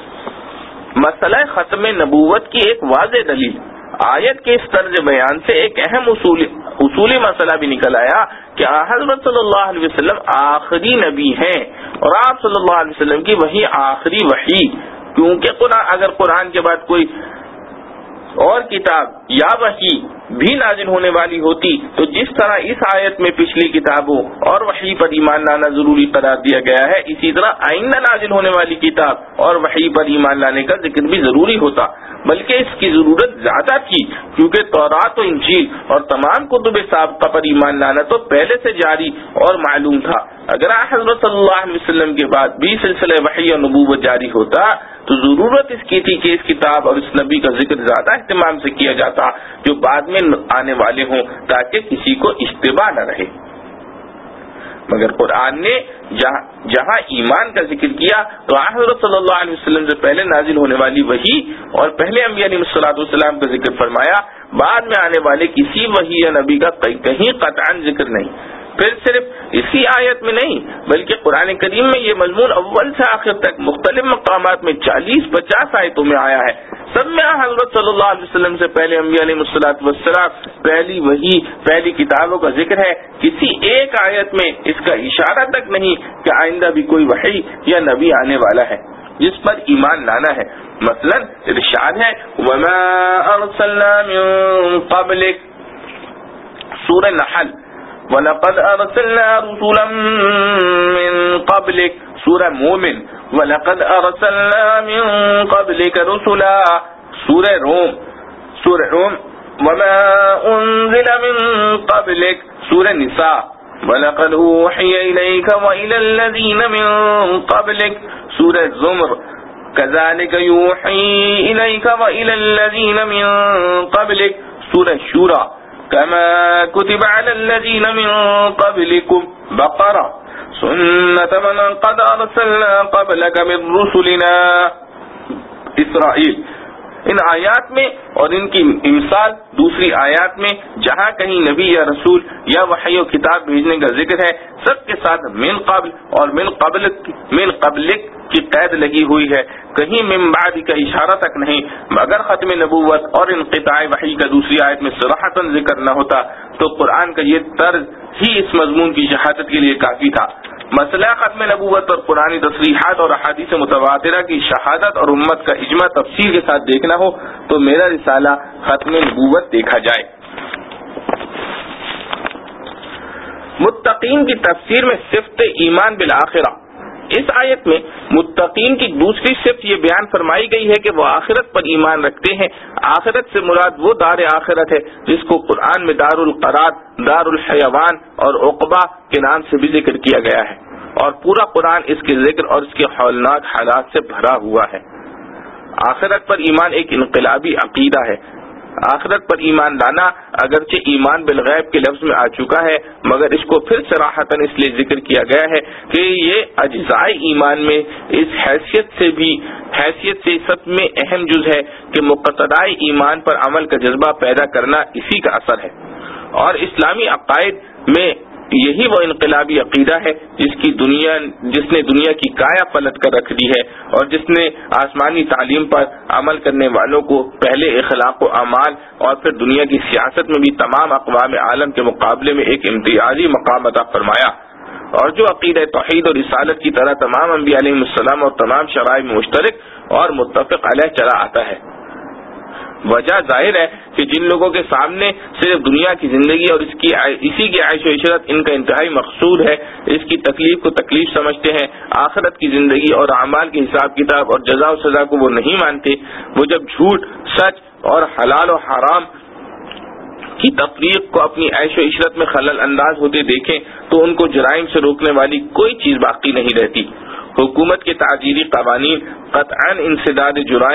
مسئلہ ختم نبوت کی ایک واضح دلیل آیت کے اس طرز بیان سے ایک اہم اصولی اصولی مسئلہ بھی نکل آیا کہ حضرت صلی اللہ علیہ وسلم آخری نبی ہیں اور آپ صلی اللہ علیہ وسلم کی وہی آخری وحی، کیونکہ قرآن اگر قرآن کے بعد کوئی اور کتاب یا وحی بھی نازل ہونے والی ہوتی تو جس طرح اس آیت میں پچھلی کتابوں اور وحی پر ایمان لانا ضروری قرار دیا گیا ہے، اسی طرح آئندہ نازل ہونے والی کتاب اور وحی پر ایمان لانے کا ذکر بھی ضروری ہوتا، بلکہ اس کی ضرورت زیادہ تھی کیونکہ تورات و انجیل اور تمام کتب سابقہ پر ایمان لانا تو پہلے سے جاری اور معلوم تھا۔ اگر حضرت صلی اللہ علیہ وسلم کے بعد بھی سلسلہ وحی اور نبوت جاری ہوتا تو ضرورت اس کی تھی کہ اس کتاب اور اس نبی کا ذکر زیادہ اہتمام سے کیا جاتا جو بعد میں آنے والے ہوں تاکہ کسی کو اشتباہ نہ رہے، مگر قرآن نے جہاں جہاں ایمان کا ذکر کیا تو حضرت صلی اللہ علیہ وسلم سے پہلے نازل ہونے والی وحی اور پہلے انبیاء علیہ الصلوۃ والسلام کا ذکر فرمایا، بعد میں آنے والے کسی وحی یا نبی کا کہیں قطعاً ذکر نہیں۔ پھر صرف اسی آیت میں نہیں بلکہ قرآن کریم میں یہ مضمون اول سے آخر تک مختلف مقامات میں چالیس پچاس آیتوں میں آیا ہے، سب میں حضرت صلی اللہ علیہ وسلم سے پہلے انبیاء علیہ الصلوۃ والسلام پہلی وحی پہلی کتابوں کا ذکر ہے، کسی ایک آیت میں اس کا اشارہ تک نہیں کہ آئندہ بھی کوئی وحی یا نبی آنے والا ہے جس پر ایمان لانا ہے۔ مثلا ارشاد ہے وما ارسلنا من قبلک، سورہ نحل، وَلَقَدْ أَرْسَلْنَا رُسُلًا مِّن قَبْلِكَ، سورہ مومن، وَلَقَدْ أَرْسَلْنَا مِن قَبْلِكَ رُسُلًا، سورہ روم سورہ روم وَمَا أُنزِلَ مِن قَبْلِكَ، سورہ نساء، وَلَقَدْ أُوحِيَ إِلَيْكَ وَإِلَى الَّذِينَ مِن قَبْلِكَ، سورہ زمر، كَذَلِكَ يُوحِي إِلَيْكَ وَإِلَى الَّذِينَ مِن قَبْلِكَ، سورہ شورى، كما كتب على الذين من قبلكم، بقرة، سنة من قد أرسلنا قبلك من رسلنا، اسرائیل۔ ان آیات میں اور ان کی مثال دوسری آیات میں جہاں کہیں نبی یا رسول یا وحی و کتاب بھیجنے کا ذکر ہے سب کے ساتھ من قبل اور من قبل من قبلک کی قید لگی ہوئی ہے، کہیں من بعد کا اشارہ تک نہیں، مگر ختم نبوت اور انقطاع وحی کا دوسری آیت میں صراحتاً ذکر نہ ہوتا تو قرآن کا یہ طرز ہی اس مضمون کی شہادت کے لیے کافی تھا۔ مسئلہ ختم نبوت اور قرآنی تصریحات اور احادیث متواترہ کی شہادت اور امت کا اجماع تفصیل کے ساتھ دیکھنا ہو تو میرا رسالہ ختم نبوت دیکھا جائے۔ متقین کی تفسیر میں صفت ایمان بالآخرہ، اس آیت میں متقین کی دوسری صفت یہ بیان فرمائی گئی ہے کہ وہ آخرت پر ایمان رکھتے ہیں۔ آخرت سے مراد وہ دار آخرت ہے جس کو قرآن میں دار القرار، دار الحیوان اور عقبہ کے نام سے بھی ذکر کیا گیا ہے، اور پورا قرآن اس کے ذکر اور اس کے ہولناک حالات سے بھرا ہوا ہے۔ آخرت پر ایمان ایک انقلابی عقیدہ ہے۔ آخرت پر ایمان لانا اگرچہ ایمان بالغیب کے لفظ میں آ چکا ہے مگر اس کو پھر صراحتاً اس لیے ذکر کیا گیا ہے کہ یہ اجزاء ایمان میں اس حیثیت سے بھی حیثیت سے سب میں اہم جز ہے کہ مقتضائے ایمان پر عمل کا جذبہ پیدا کرنا اسی کا اثر ہے، اور اسلامی عقائد میں یہی وہ انقلابی عقیدہ ہے جس کی دنیا جس نے دنیا کی کایا پلٹ کر رکھ دی ہے اور جس نے آسمانی تعلیم پر عمل کرنے والوں کو پہلے اخلاق و اعمال اور پھر دنیا کی سیاست میں بھی تمام اقوام عالم کے مقابلے میں ایک امتیازی مقام عطا فرمایا، اور جو عقیدہ توحید اور رسالت کی طرح تمام انبیاء علیہ السلام اور تمام شرائع میں مشترک اور متفق علیہ چلا آتا ہے۔ وجہ ظاہر ہے کہ جن لوگوں کے سامنے صرف دنیا کی زندگی اور اس کی اسی کی عیش و عشرت ان کا انتہائی مقصود ہے، اس کی تکلیف کو تکلیف سمجھتے ہیں، آخرت کی زندگی اور اعمال کے حساب کتاب اور جزا و سزا کو وہ نہیں مانتے، وہ جب جھوٹ، سچ اور حلال و حرام کی تفریق کو اپنی عیش و عشرت میں خلل انداز ہوتے دیکھیں تو ان کو جرائم سے روکنے والی کوئی چیز باقی نہیں رہتی۔ حکومت کے تعزیری قوانین قطعاً انسداد جرائم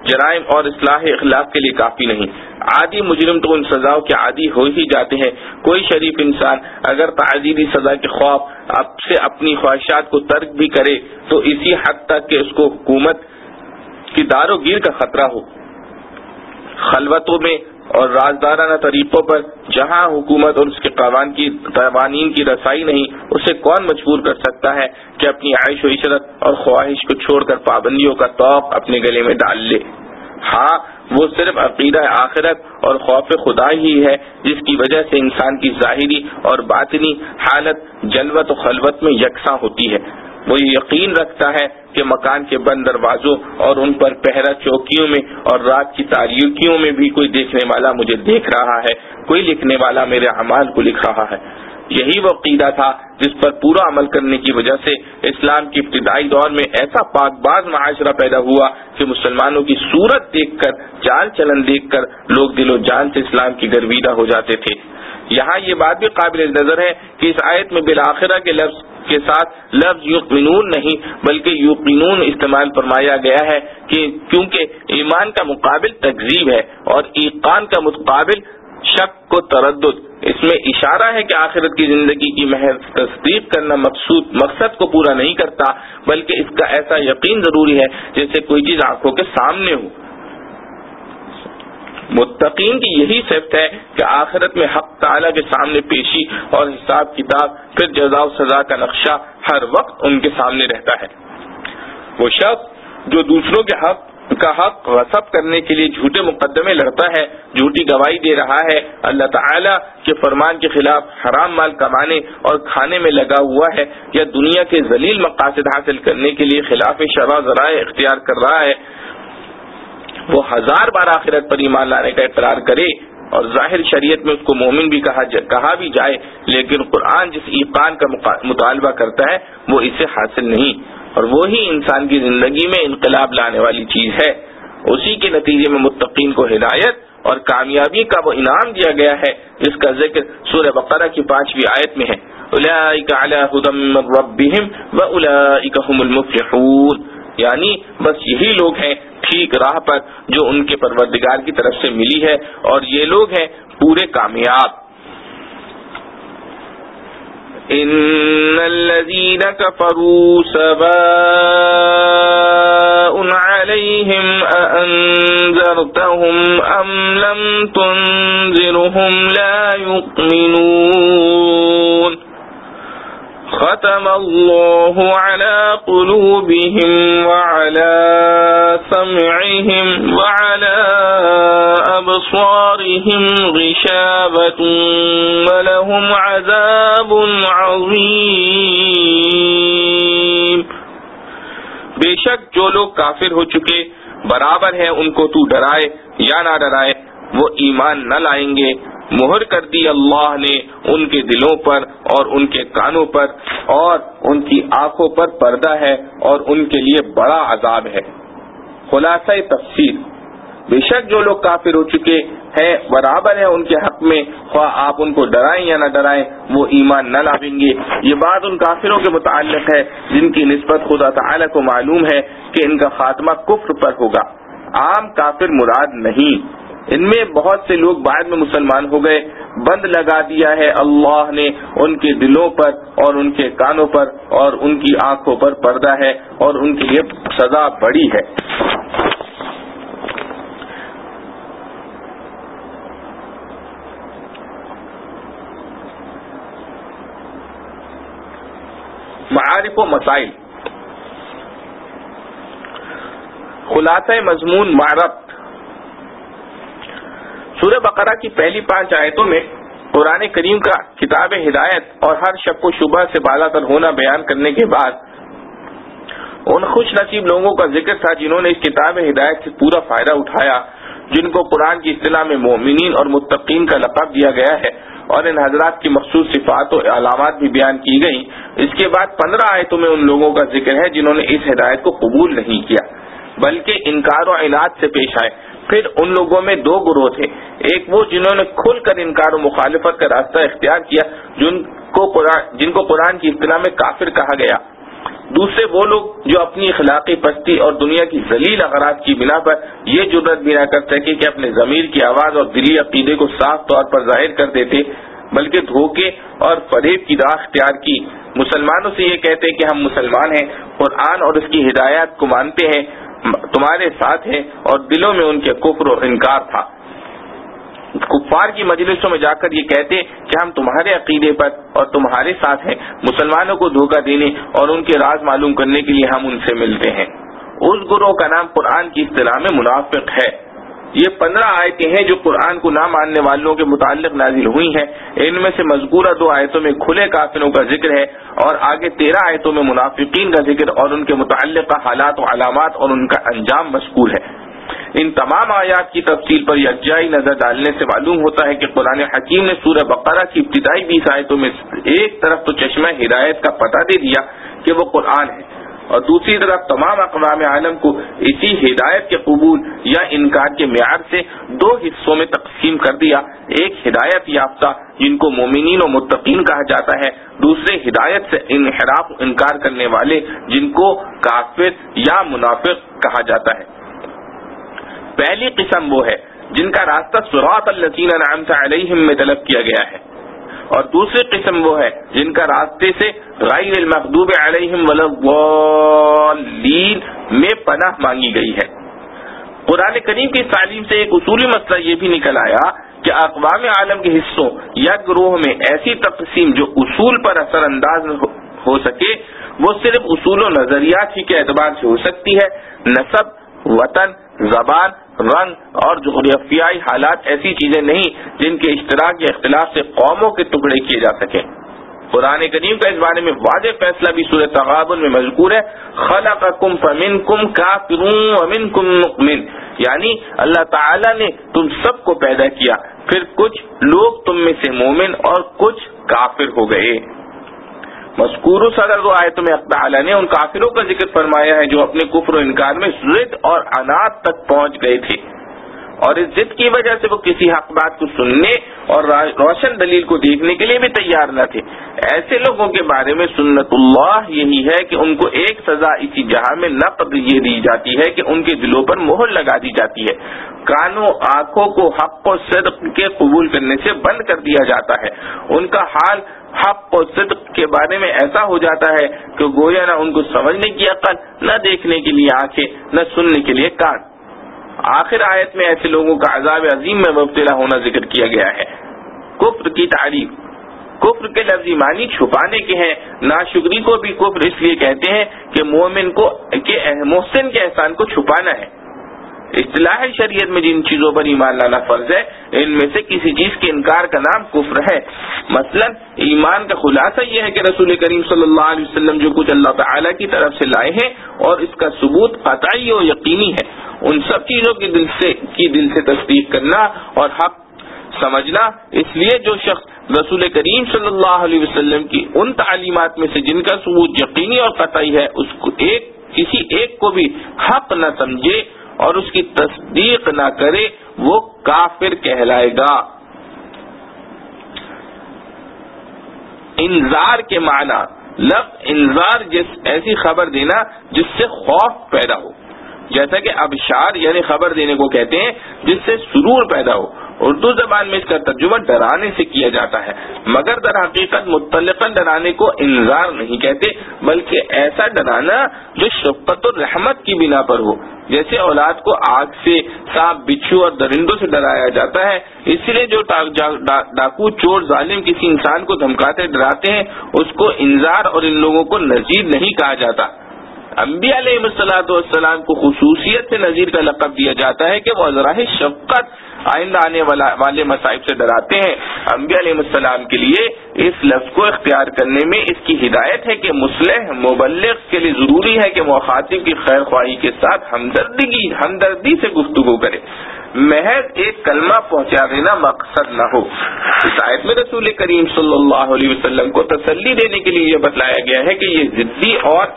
جرائم اور اصلاح اخلاق کے لیے کافی نہیں. عادی مجرم تو ان سزاؤں کے عادی ہو ہی جاتے ہیں. کوئی شریف انسان اگر تعزیری سزا کے خوف اب سے اپنی خواہشات کو ترک بھی کرے تو اسی حد تک کہ اس کو حکومت کی دار و گیر کا خطرہ ہو. خلوتوں میں اور رازدارانہ طریقوں پر جہاں حکومت اور اس کے قوانین کی قوانین کی رسائی نہیں، اسے کون مجبور کر سکتا ہے کہ اپنی عیش و عشرت اور خواہش کو چھوڑ کر پابندیوں کا طوق اپنے گلے میں ڈال لے. ہاں، وہ صرف عقیدہ آخرت اور خوف خدا ہی ہے جس کی وجہ سے انسان کی ظاہری اور باطنی حالت جلوت و خلوت میں یکساں ہوتی ہے. وہ یہ یقین رکھتا ہے کہ مکان کے بند دروازوں اور ان پر پہرا چوکیوں میں اور رات کی تاریکیوں میں بھی کوئی دیکھنے والا مجھے دیکھ رہا ہے، کوئی لکھنے والا میرے اعمال کو لکھ رہا ہے. یہی وہ عقیدہ تھا جس پر پورا عمل کرنے کی وجہ سے اسلام کی ابتدائی دور میں ایسا پاک باز معاشرہ پیدا ہوا کہ مسلمانوں کی صورت دیکھ کر، چال چلن دیکھ کر لوگ دل و جان سے اسلام کی گرویدہ ہو جاتے تھے. یہاں یہ بات بھی قابل نظر ہے کہ اس آیت میں بالآخرہ کے لفظ کے ساتھ لفظ یقینون نہیں بلکہ یقینون استعمال فرمایا گیا ہے کہ کیونکہ ایمان کا مقابل تکذیب ہے اور ایقان کا مقابل شک کو تردد. اس میں اشارہ ہے کہ آخرت کی زندگی کی محض تصدیق کرنا مقصود مقصد کو پورا نہیں کرتا، بلکہ اس کا ایسا یقین ضروری ہے جیسے کوئی چیز آنکھوں کے سامنے ہو. متقین کی یہی صفت ہے کہ آخرت میں حق تعالیٰ کے سامنے پیشی اور حساب کتاب، پھر جزا و سزا کا نقشہ ہر وقت ان کے سامنے رہتا ہے. وہ شخص جو دوسروں کے حق کا حق غصب کرنے کے لیے جھوٹے مقدمے لڑتا ہے، جھوٹی گواہی دے رہا ہے، اللہ تعالیٰ کے فرمان کے خلاف حرام مال کمانے اور کھانے میں لگا ہوا ہے، یا دنیا کے ذلیل مقاصد حاصل کرنے کے لیے خلاف شرع ذرائع اختیار کر رہا ہے، وہ ہزار بار آخرت پر ایمان لانے کا اقرار کرے اور ظاہر شریعت میں اس کو مومن بھی کہا جا کہا بھی جائے، لیکن قرآن جس ایقان کا مطالبہ کرتا ہے وہ اسے حاصل نہیں، اور وہی انسان کی زندگی میں انقلاب لانے والی چیز ہے. اسی کے نتیجے میں متقین کو ہدایت اور کامیابی کا وہ انعام دیا گیا ہے جس کا ذکر سورہ بقرہ کی پانچویں آیت میں ہے. اولئک علی ھدی من ربہم واولئک ھم المفلحون، یعنی بس یہی لوگ ہیں ٹھیک راہ پر جو ان کے پروردگار کی طرف سے ملی ہے، اور یہ لوگ ہیں پورے کامیاب. ان الذين كفروا سواء عليهم أأنذرتهم ام لم تنذرهم لا يؤمنون. ختم الله على قلوبهم وعلى سمعهم وعلى أبصارهم غشاوة ولهم عذاب عظيم. بے شک جو لوگ کافر ہو چکے برابر ہے ان کو تو ڈرائے یا نہ ڈرائے وہ ایمان نہ لائیں گے. مہر کر دی اللہ نے ان کے دلوں پر اور ان کے کانوں پر اور ان کی آنکھوں پر پردہ ہے اور ان کے لیے بڑا عذاب ہے. خلاصہ تفسیر، بے شک جو لوگ کافر ہو چکے ہیں برابر ہے ان کے حق میں، خواہ آپ ان کو ڈرائیں یا نہ ڈرائیں وہ ایمان نہ لائیں گے. یہ بات ان کافروں کے متعلق ہے جن کی نسبت خدا تعالی کو معلوم ہے کہ ان کا خاتمہ کفر پر ہوگا. عام کافر مراد نہیں، ان میں بہت سے لوگ بعد میں مسلمان ہو گئے. بند لگا دیا ہے اللہ نے ان کے دلوں پر اور ان کے کانوں پر اور ان کی آنکھوں پر پردہ ہے اور ان کے لیے سزا بڑی ہے. معارف و مسائل. خلاصہ مضمون معرفت. سورہ بقرہ کی پہلی پانچ آیتوں میں قرآن کریم کا کتاب ہدایت اور ہر شک و شبہ سے بالا تر ہونا بیان کرنے کے بعد ان خوش نصیب لوگوں کا ذکر تھا جنہوں نے اس کتاب ہدایت سے پورا فائدہ اٹھایا، جن کو قرآن کی اصطلاح میں مومنین اور متقین کا لقب دیا گیا ہے، اور ان حضرات کی مخصوص صفات و علامات بھی بیان کی گئیں. اس کے بعد پندرہ آیتوں میں ان لوگوں کا ذکر ہے جنہوں نے اس ہدایت کو قبول نہیں کیا بلکہ انکار و عناد سے پیش آئے. پھر ان لوگوں میں دو گروہ تھے، ایک وہ جنہوں نے کھل کر انکار و مخالفت کا راستہ اختیار کیا جن کو قرآن جن کو قرآن کی اصطلاح میں کافر کہا گیا، دوسرے وہ لوگ جو اپنی اخلاقی پستی اور دنیا کی ذلیل اغراض کی بنا پر یہ جرأت بھی نہ کر سکے کہ اپنے ضمیر کی آواز اور دلی عقیدے کو صاف طور پر ظاہر کر دیتے، بلکہ دھوکے اور فریب کی راہ اختیار کی، مسلمانوں سے یہ کہتے کہ ہم مسلمان ہیں، قرآن اور اس کی ہدایات کو مانتے ہیں، تمہارے ساتھ ہیں، اور دلوں میں ان کے کفر و انکار تھا۔ کفار کی مجلسوں میں جا کر یہ کہتے کہ ہم تمہارے عقیدے پر اور تمہارے ساتھ ہیں، مسلمانوں کو دھوکہ دینے اور ان کے راز معلوم کرنے کے لیے ہم ان سے ملتے ہیں۔ اس گروہ کا نام قرآن کی اصطلاح میں منافق ہے۔ یہ پندرہ آیتیں ہیں جو قرآن کو نہ ماننے والوں کے متعلق نازل ہوئی ہیں۔ ان میں سے مذکورہ دو آیتوں میں کھلے کافروں کا ذکر ہے اور آگے تیرہ آیتوں میں منافقین کا ذکر اور ان کے متعلقہ حالات و علامات اور ان کا انجام مذکور ہے۔ ان تمام آیات کی تفصیل پر یکجائی نظر ڈالنے سے معلوم ہوتا ہے کہ قرآن حکیم نے سورہ بقرہ کی ابتدائی بیس آیتوں میں ایک طرف تو چشمہ ہدایت کا پتہ دے دیا کہ وہ قرآن ہے، اور دوسری طرف تمام اقوام عالم کو اسی ہدایت کے قبول یا انکار کے معیار سے دو حصوں میں تقسیم کر دیا، ایک ہدایت یافتہ جن کو مومنین و متقین کہا جاتا ہے، دوسرے ہدایت سے انحراف و انکار کرنے والے جن کو کافر یا منافق کہا جاتا ہے۔ پہلی قسم وہ ہے جن کا راستہ صراط الذین انعمت علیہم میں طلب کیا گیا ہے، اور دوسری قسم وہ ہے جن کا راستے سے غیر المغضوب علیہم ولا الضالین میں پناہ مانگی گئی ہے۔ قرآن کریم کی تعلیم سے ایک اصولی مسئلہ یہ بھی نکل آیا کہ اقوام عالم کے حصوں یا گروہ میں ایسی تقسیم جو اصول پر اثر انداز ہو سکے وہ صرف اصول و نظریات ہی کے اعتبار سے ہو سکتی ہے۔ نسب، وطن، زبان، رنگ اور جغرافیائی حالات ایسی چیزیں نہیں جن کے اشتراک یا اختلاف سے قوموں کے ٹکڑے کیے جا سکیں۔ قرآن کریم کا اس بارے میں واضح فیصلہ بھی سورہ تغابن میں مذکور ہے، خلقکم فمنکم کافر ومنکم مؤمن، یعنی اللہ تعالیٰ نے تم سب کو پیدا کیا، پھر کچھ لوگ تم میں سے مومن اور کچھ کافر ہو گئے۔ مذکور صدر دو آیتوں میں اللہ تعالیٰ نے ان کافروں کا ذکر فرمایا ہے جو اپنے کفر و انکار میں ضد اور عناد تک پہنچ گئے تھے، اور اس ضد کی وجہ سے وہ کسی حق بات کو سننے اور روشن دلیل کو دیکھنے کے لیے بھی تیار نہ تھے۔ ایسے لوگوں کے بارے میں سنت اللہ یہی ہے کہ ان کو ایک سزا اسی جہاں میں نقد یہ دی جاتی ہے کہ ان کے دلوں پر مہر لگا دی جاتی ہے، کانوں آنکھوں کو حق و صدق کے قبول کرنے سے بند کر دیا جاتا ہے، ان کا حال حق و صدق کے بارے میں ایسا ہو جاتا ہے کہ گویا نہ ان کو سمجھنے کی عقل، نہ دیکھنے کے لیے آنکھیں، نہ سننے کے لیے کان۔ آخر آیت میں ایسے لوگوں کا عذاب عظیم میں مبتلا ہونا ذکر کیا گیا ہے۔ کفر کی تعریف، کفر کے لفظی معنی چھپانے کے ہیں۔ ناشکری کو بھی کفر اس لیے کہتے ہیں کہ مومن کو کہ محسن کے احسان کو چھپانا ہے۔ اصطلاح شریعت میں جن چیزوں پر ایمان لانا فرض ہے ان میں سے کسی چیز کے انکار کا نام کفر ہے۔ مثلا ایمان کا خلاصہ یہ ہے کہ رسول کریم صلی اللہ علیہ وسلم جو کچھ اللہ تعالیٰ کی طرف سے لائے ہیں اور اس کا ثبوت قطعی و یقینی ہے، ان سب چیزوں کی دل سے کی دل سے تصدیق کرنا اور حق سمجھنا۔ اس لیے جو شخص رسول کریم صلی اللہ علیہ وسلم کی ان تعلیمات میں سے جن کا ثبوت یقینی اور قطعی ہے اس کو ایک کسی ایک کو بھی حق نہ سمجھے اور اس کی تصدیق نہ کرے وہ کافر کہلائے گا۔ انذار کے معنی، لفظ انذار جس ایسی خبر دینا جس سے خوف پیدا ہو، جیسا کہ ابشار یعنی خبر دینے کو کہتے ہیں جس سے سرور پیدا ہو۔ اردو زبان میں اس کا ترجمہ ڈرانے سے کیا جاتا ہے، مگر در حقیقت مطلقاً ڈرانے کو انذار نہیں کہتے بلکہ ایسا ڈرانا جو شفقت اور رحمت کی بنا پر ہو، جیسے اولاد کو آگ سے، سانپ، بچھو اور درندوں سے ڈرایا جاتا ہے۔ اسی لیے جو ڈاکو، چور، ظالم کسی انسان کو دھمکاتے ڈراتے ہیں اس کو انذار اور ان لوگوں کو نذیر نہیں کہا جاتا۔ انبیاء علیہ الصلوۃ والسلام کو خصوصیت سے نذیر کا لقب دیا جاتا ہے کہ وہ ذرائع شفقت آئندہ آنے والے مصائب سے ڈراتے ہیں۔ انبیاء علیہ السلام کے لیے اس لفظ کو اختیار کرنے میں اس کی ہدایت ہے کہ مصلح مبلغ کے لیے ضروری ہے کہ مخاطب کی خیر خواہی کے ساتھ ہمدردی کی ہمدردی سے گفتگو کرے، محض ایک کلمہ پہنچا دینا مقصد نہ ہو۔ اس آیت میں رسول کریم صلی اللہ علیہ وسلم کو تسلی دینے کے لیے یہ بتلایا گیا ہے کہ یہ ضدی اور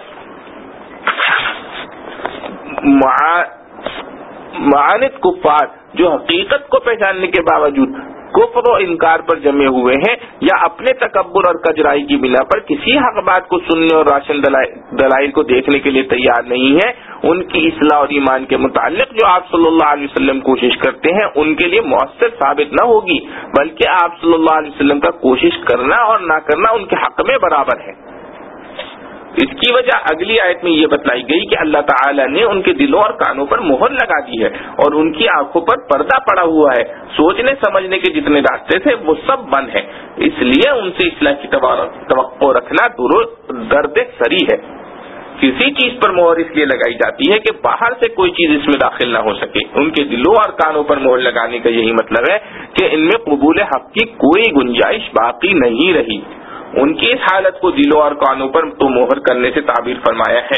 معاند کفار جو حقیقت کو پہچاننے کے باوجود کفر و انکار پر جمے ہوئے ہیں یا اپنے تکبر اور کجرائی کی بنا پر کسی حق بات کو سننے اور راشن دلائل کو دیکھنے کے لیے تیار نہیں ہے، ان کی اصلاح اور ایمان کے متعلق جو آپ صلی اللہ علیہ وسلم کوشش کرتے ہیں ان کے لیے مؤثر ثابت نہ ہوگی، بلکہ آپ صلی اللہ علیہ وسلم کا کوشش کرنا اور نہ کرنا ان کے حق میں برابر ہے۔ اس کی وجہ اگلی آیت میں یہ بتلائی گئی کہ اللہ تعالیٰ نے ان کے دلوں اور کانوں پر مہر لگا دی ہے اور ان کی آنکھوں پر پردہ پڑا ہوا ہے، سوچنے سمجھنے کے جتنے راستے تھے وہ سب بند ہیں، اس لیے ان سے اصلاح کی توقع رکھنا درد سری ہے۔ کسی چیز پر مہر اس لیے لگائی جاتی ہے کہ باہر سے کوئی چیز اس میں داخل نہ ہو سکے۔ ان کے دلوں اور کانوں پر مہر لگانے کا یہی مطلب ہے کہ ان میں قبول حق کی کوئی گنجائش باقی نہیں رہی۔ ان کی اس حالت کو دلوں اور کانوں پر تو مہر کرنے سے تعبیر فرمایا ہے،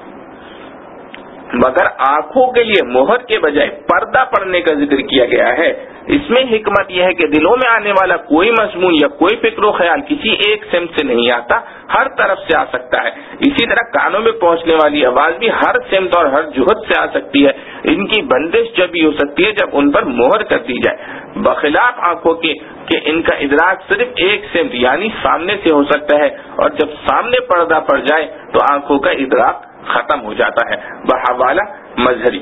مگر آنکھوں کے لیے مہر کے بجائے پردہ پڑنے کا ذکر کیا گیا ہے۔ اس میں حکمت یہ ہے کہ دلوں میں آنے والا کوئی مضمون یا کوئی فکر و خیال کسی ایک سمت سے نہیں آتا، ہر طرف سے آ سکتا ہے۔ اسی طرح کانوں میں پہنچنے والی آواز بھی ہر سمت اور ہر جہت سے آ سکتی ہے۔ ان کی بندش جب بھی ہو سکتی ہے جب ان پر مہر کر دی جائے، بخلاف آنکھوں کے کہ ان کا ادراک صرف ایک سمت یعنی سامنے سے ہو سکتا ہے، اور جب سامنے پردہ پڑ جائے تو آنکھوں کا ادراک ختم ہو جاتا ہے۔ بحوالہ مظہری۔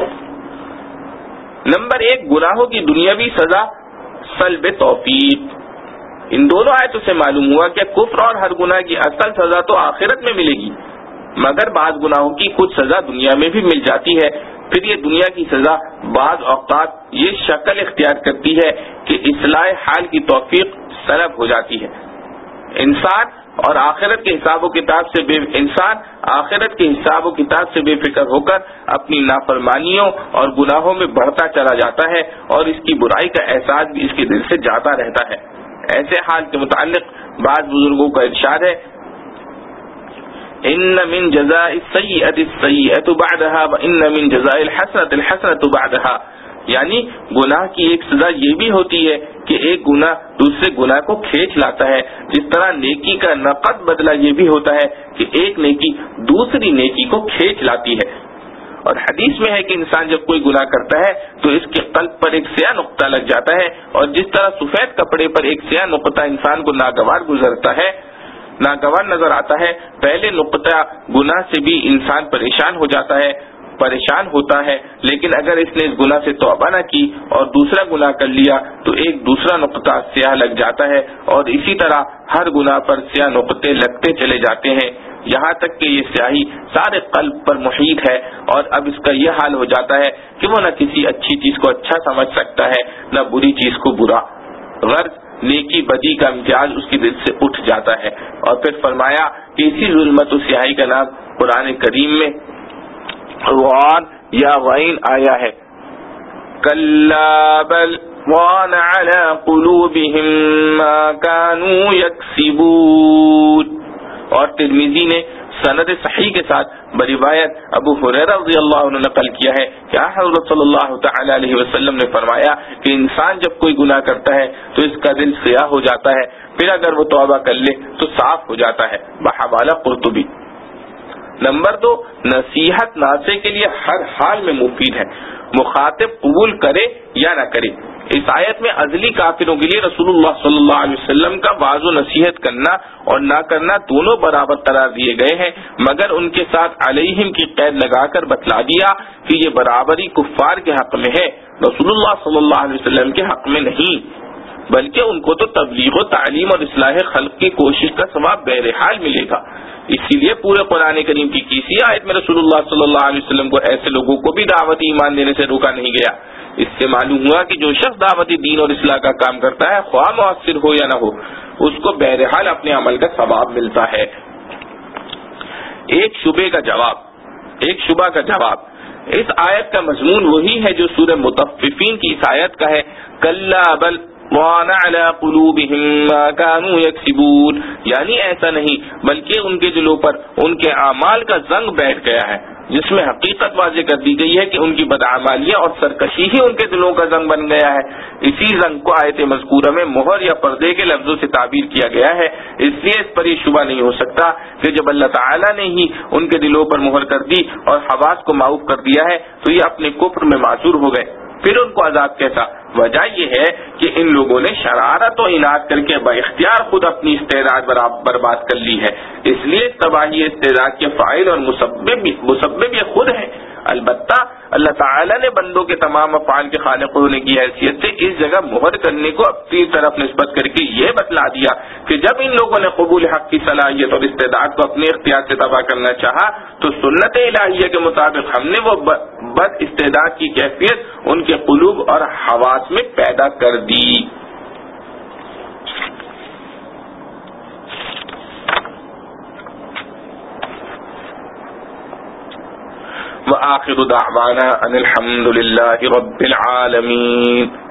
نمبر ایک، گناہوں کی دنیاوی سزا سلب توفیق۔ ان دونوں آیتوں سے معلوم ہوا کہ کفر اور ہر گناہ کی اصل سزا تو آخرت میں ملے گی، مگر بعض گناہوں کی کچھ سزا دنیا میں بھی مل جاتی ہے۔ پھر یہ دنیا کی سزا بعض اوقات یہ شکل اختیار کرتی ہے کہ اصلاح حال کی توفیق سلب ہو جاتی ہے۔ انسان اور آخرت کے حساب و کتاب سے بے انسان آخرت کے حساب و کتاب سے بے فکر ہو کر اپنی نافرمانیوں اور گناہوں میں بڑھتا چلا جاتا ہے، اور اس کی برائی کا احساس بھی اس کے دل سے جاتا رہتا ہے۔ ایسے حال کے متعلق بعض بزرگوں کا ارشاد ہے، ان من جزاء السیئۃ السیئۃ بعدها وان من جزاء الحسنۃ الحسنۃ بعدها، یعنی گناہ کی ایک سزا یہ بھی ہوتی ہے کہ ایک گناہ دوسرے گناہ کو کھینچ لاتا ہے، جس طرح نیکی کا نقد بدلہ یہ بھی ہوتا ہے کہ ایک نیکی دوسری نیکی کو کھینچ لاتی ہے۔ اور حدیث میں ہے کہ انسان جب کوئی گناہ کرتا ہے تو اس کے قلب پر ایک سیاہ نقطہ لگ جاتا ہے، اور جس طرح سفید کپڑے پر ایک سیاہ نقطہ انسان کو ناگوار گزرتا ہے ناگوار نظر آتا ہے، پہلے نقطہ گناہ سے بھی انسان پریشان ہو جاتا ہے پریشان ہوتا ہے لیکن اگر اس نے اس گناہ سے توبہ نہ کی اور دوسرا گناہ کر لیا تو ایک دوسرا نقطہ سیاہ لگ جاتا ہے، اور اسی طرح ہر گناہ پر سیاہ نقطے لگتے چلے جاتے ہیں، یہاں تک کہ یہ سیاہی سارے قلب پر محیط ہے، اور اب اس کا یہ حال ہو جاتا ہے کہ وہ نہ کسی اچھی چیز کو اچھا سمجھ سکتا ہے نہ بری چیز کو برا، غرض نیکی بدی کا امتیاز اس کے دل سے اٹھ جاتا ہے۔ اور پھر فرمایا کہ اسی ظلمت و سیاہی کا نام قرآن کریم میں غان یا غین آیا ہے، کلا بل ران علی قلوبہم ما كانوا یکسبون۔ اور ترمذی نے سند صحیح کے ساتھ بروایت ابو ہریرہ رضی اللہ عنہ نقل کیا ہے کہ حضرت صلی اللہ تعالی علیہ وسلم نے فرمایا کہ انسان جب کوئی گناہ کرتا ہے تو اس کا دل سیاہ ہو جاتا ہے، پھر اگر وہ توبہ کر لے تو صاف ہو جاتا ہے۔ بحوالہ قرطبی۔ نمبر دو، نصیحت ناصح کے لیے ہر حال میں مفید ہے، مخاطب قبول کرے یا نہ کرے۔ اس آیت میں ازلی کافروں کے لیے رسول اللہ صلی اللہ علیہ وسلم کا واعظ و نصیحت کرنا اور نہ کرنا دونوں برابر قرار دیے گئے ہیں، مگر ان کے ساتھ علیہم کی قید لگا کر بتلا دیا کہ یہ برابری کفار کے حق میں ہے، رسول اللہ صلی اللہ علیہ وسلم کے حق میں نہیں، بلکہ ان کو تو تبلیغ و تعلیم اور اصلاح خلق کی کوشش کا ثواب بہرحال ملے گا۔ اسی لیے پورے قرآن کریم کی کسی آیت میں رسول اللہ صلی اللہ علیہ وسلم کو ایسے لوگوں کو بھی دعوت ایمان دینے سے روکا نہیں گیا۔ اس سے معلوم ہوا کہ جو شخص دعوت دین اور اصلاح کا کام کرتا ہے، خواہ مؤثر ہو یا نہ ہو، اس کو بہرحال اپنے عمل کا ثواب ملتا ہے۔ ایک شبے کا جواب ایک شبہ کا جواب اس آیت کا مضمون وہی ہے جو سورہ مطففین کی اس آیت کا ہے، کلا بل ران علی قلوبہم ما كانوا یکسبون، یعنی ایسا نہیں بلکہ ان کے دلوں پر ان کے اعمال کا زنگ بیٹھ گیا ہے، جس میں حقیقت واضح کر دی گئی ہے کہ ان کی بدعمالیاں اور سرکشی ہی ان کے دلوں کا زنگ بن گیا ہے۔ اسی زنگ کو آیت مذکورہ میں مہر یا پردے کے لفظوں سے تعبیر کیا گیا ہے، اس لیے اس پر یہ شبہ نہیں ہو سکتا کہ جب اللہ تعالیٰ نے ہی ان کے دلوں پر مہر کر دی اور حواس کو معاف کر دیا ہے تو یہ اپنے کفر میں معذور ہو گئے۔ پھر ان کو عذاب کیسا؟ وجہ یہ ہے کہ ان لوگوں نے شرارت و عناد کر کے با اختیار خود اپنی استعداد برباد کر لی ہے، اس لیے تباہی استعداد کے فاعل اور مسبب مسبب یہ خود ہیں۔ البتہ اللہ تعالیٰ نے بندوں کے تمام افعال کے خالق ہونے کی حیثیت سے اس جگہ مہر کرنے کو اپنی طرف نسبت کر کے یہ بتلا دیا کہ جب ان لوگوں نے قبول حق کی صلاحیت اور استعداد کو اپنے اختیار سے تباہ کرنا چاہا تو سنت الہیہ کے مطابق ہم نے وہ بد استعداد کی کیفیت ان کے قلوب اور حواس میں پیدا کر دی۔ وآخر دعوانا ان الحمد للہ رب العالمین۔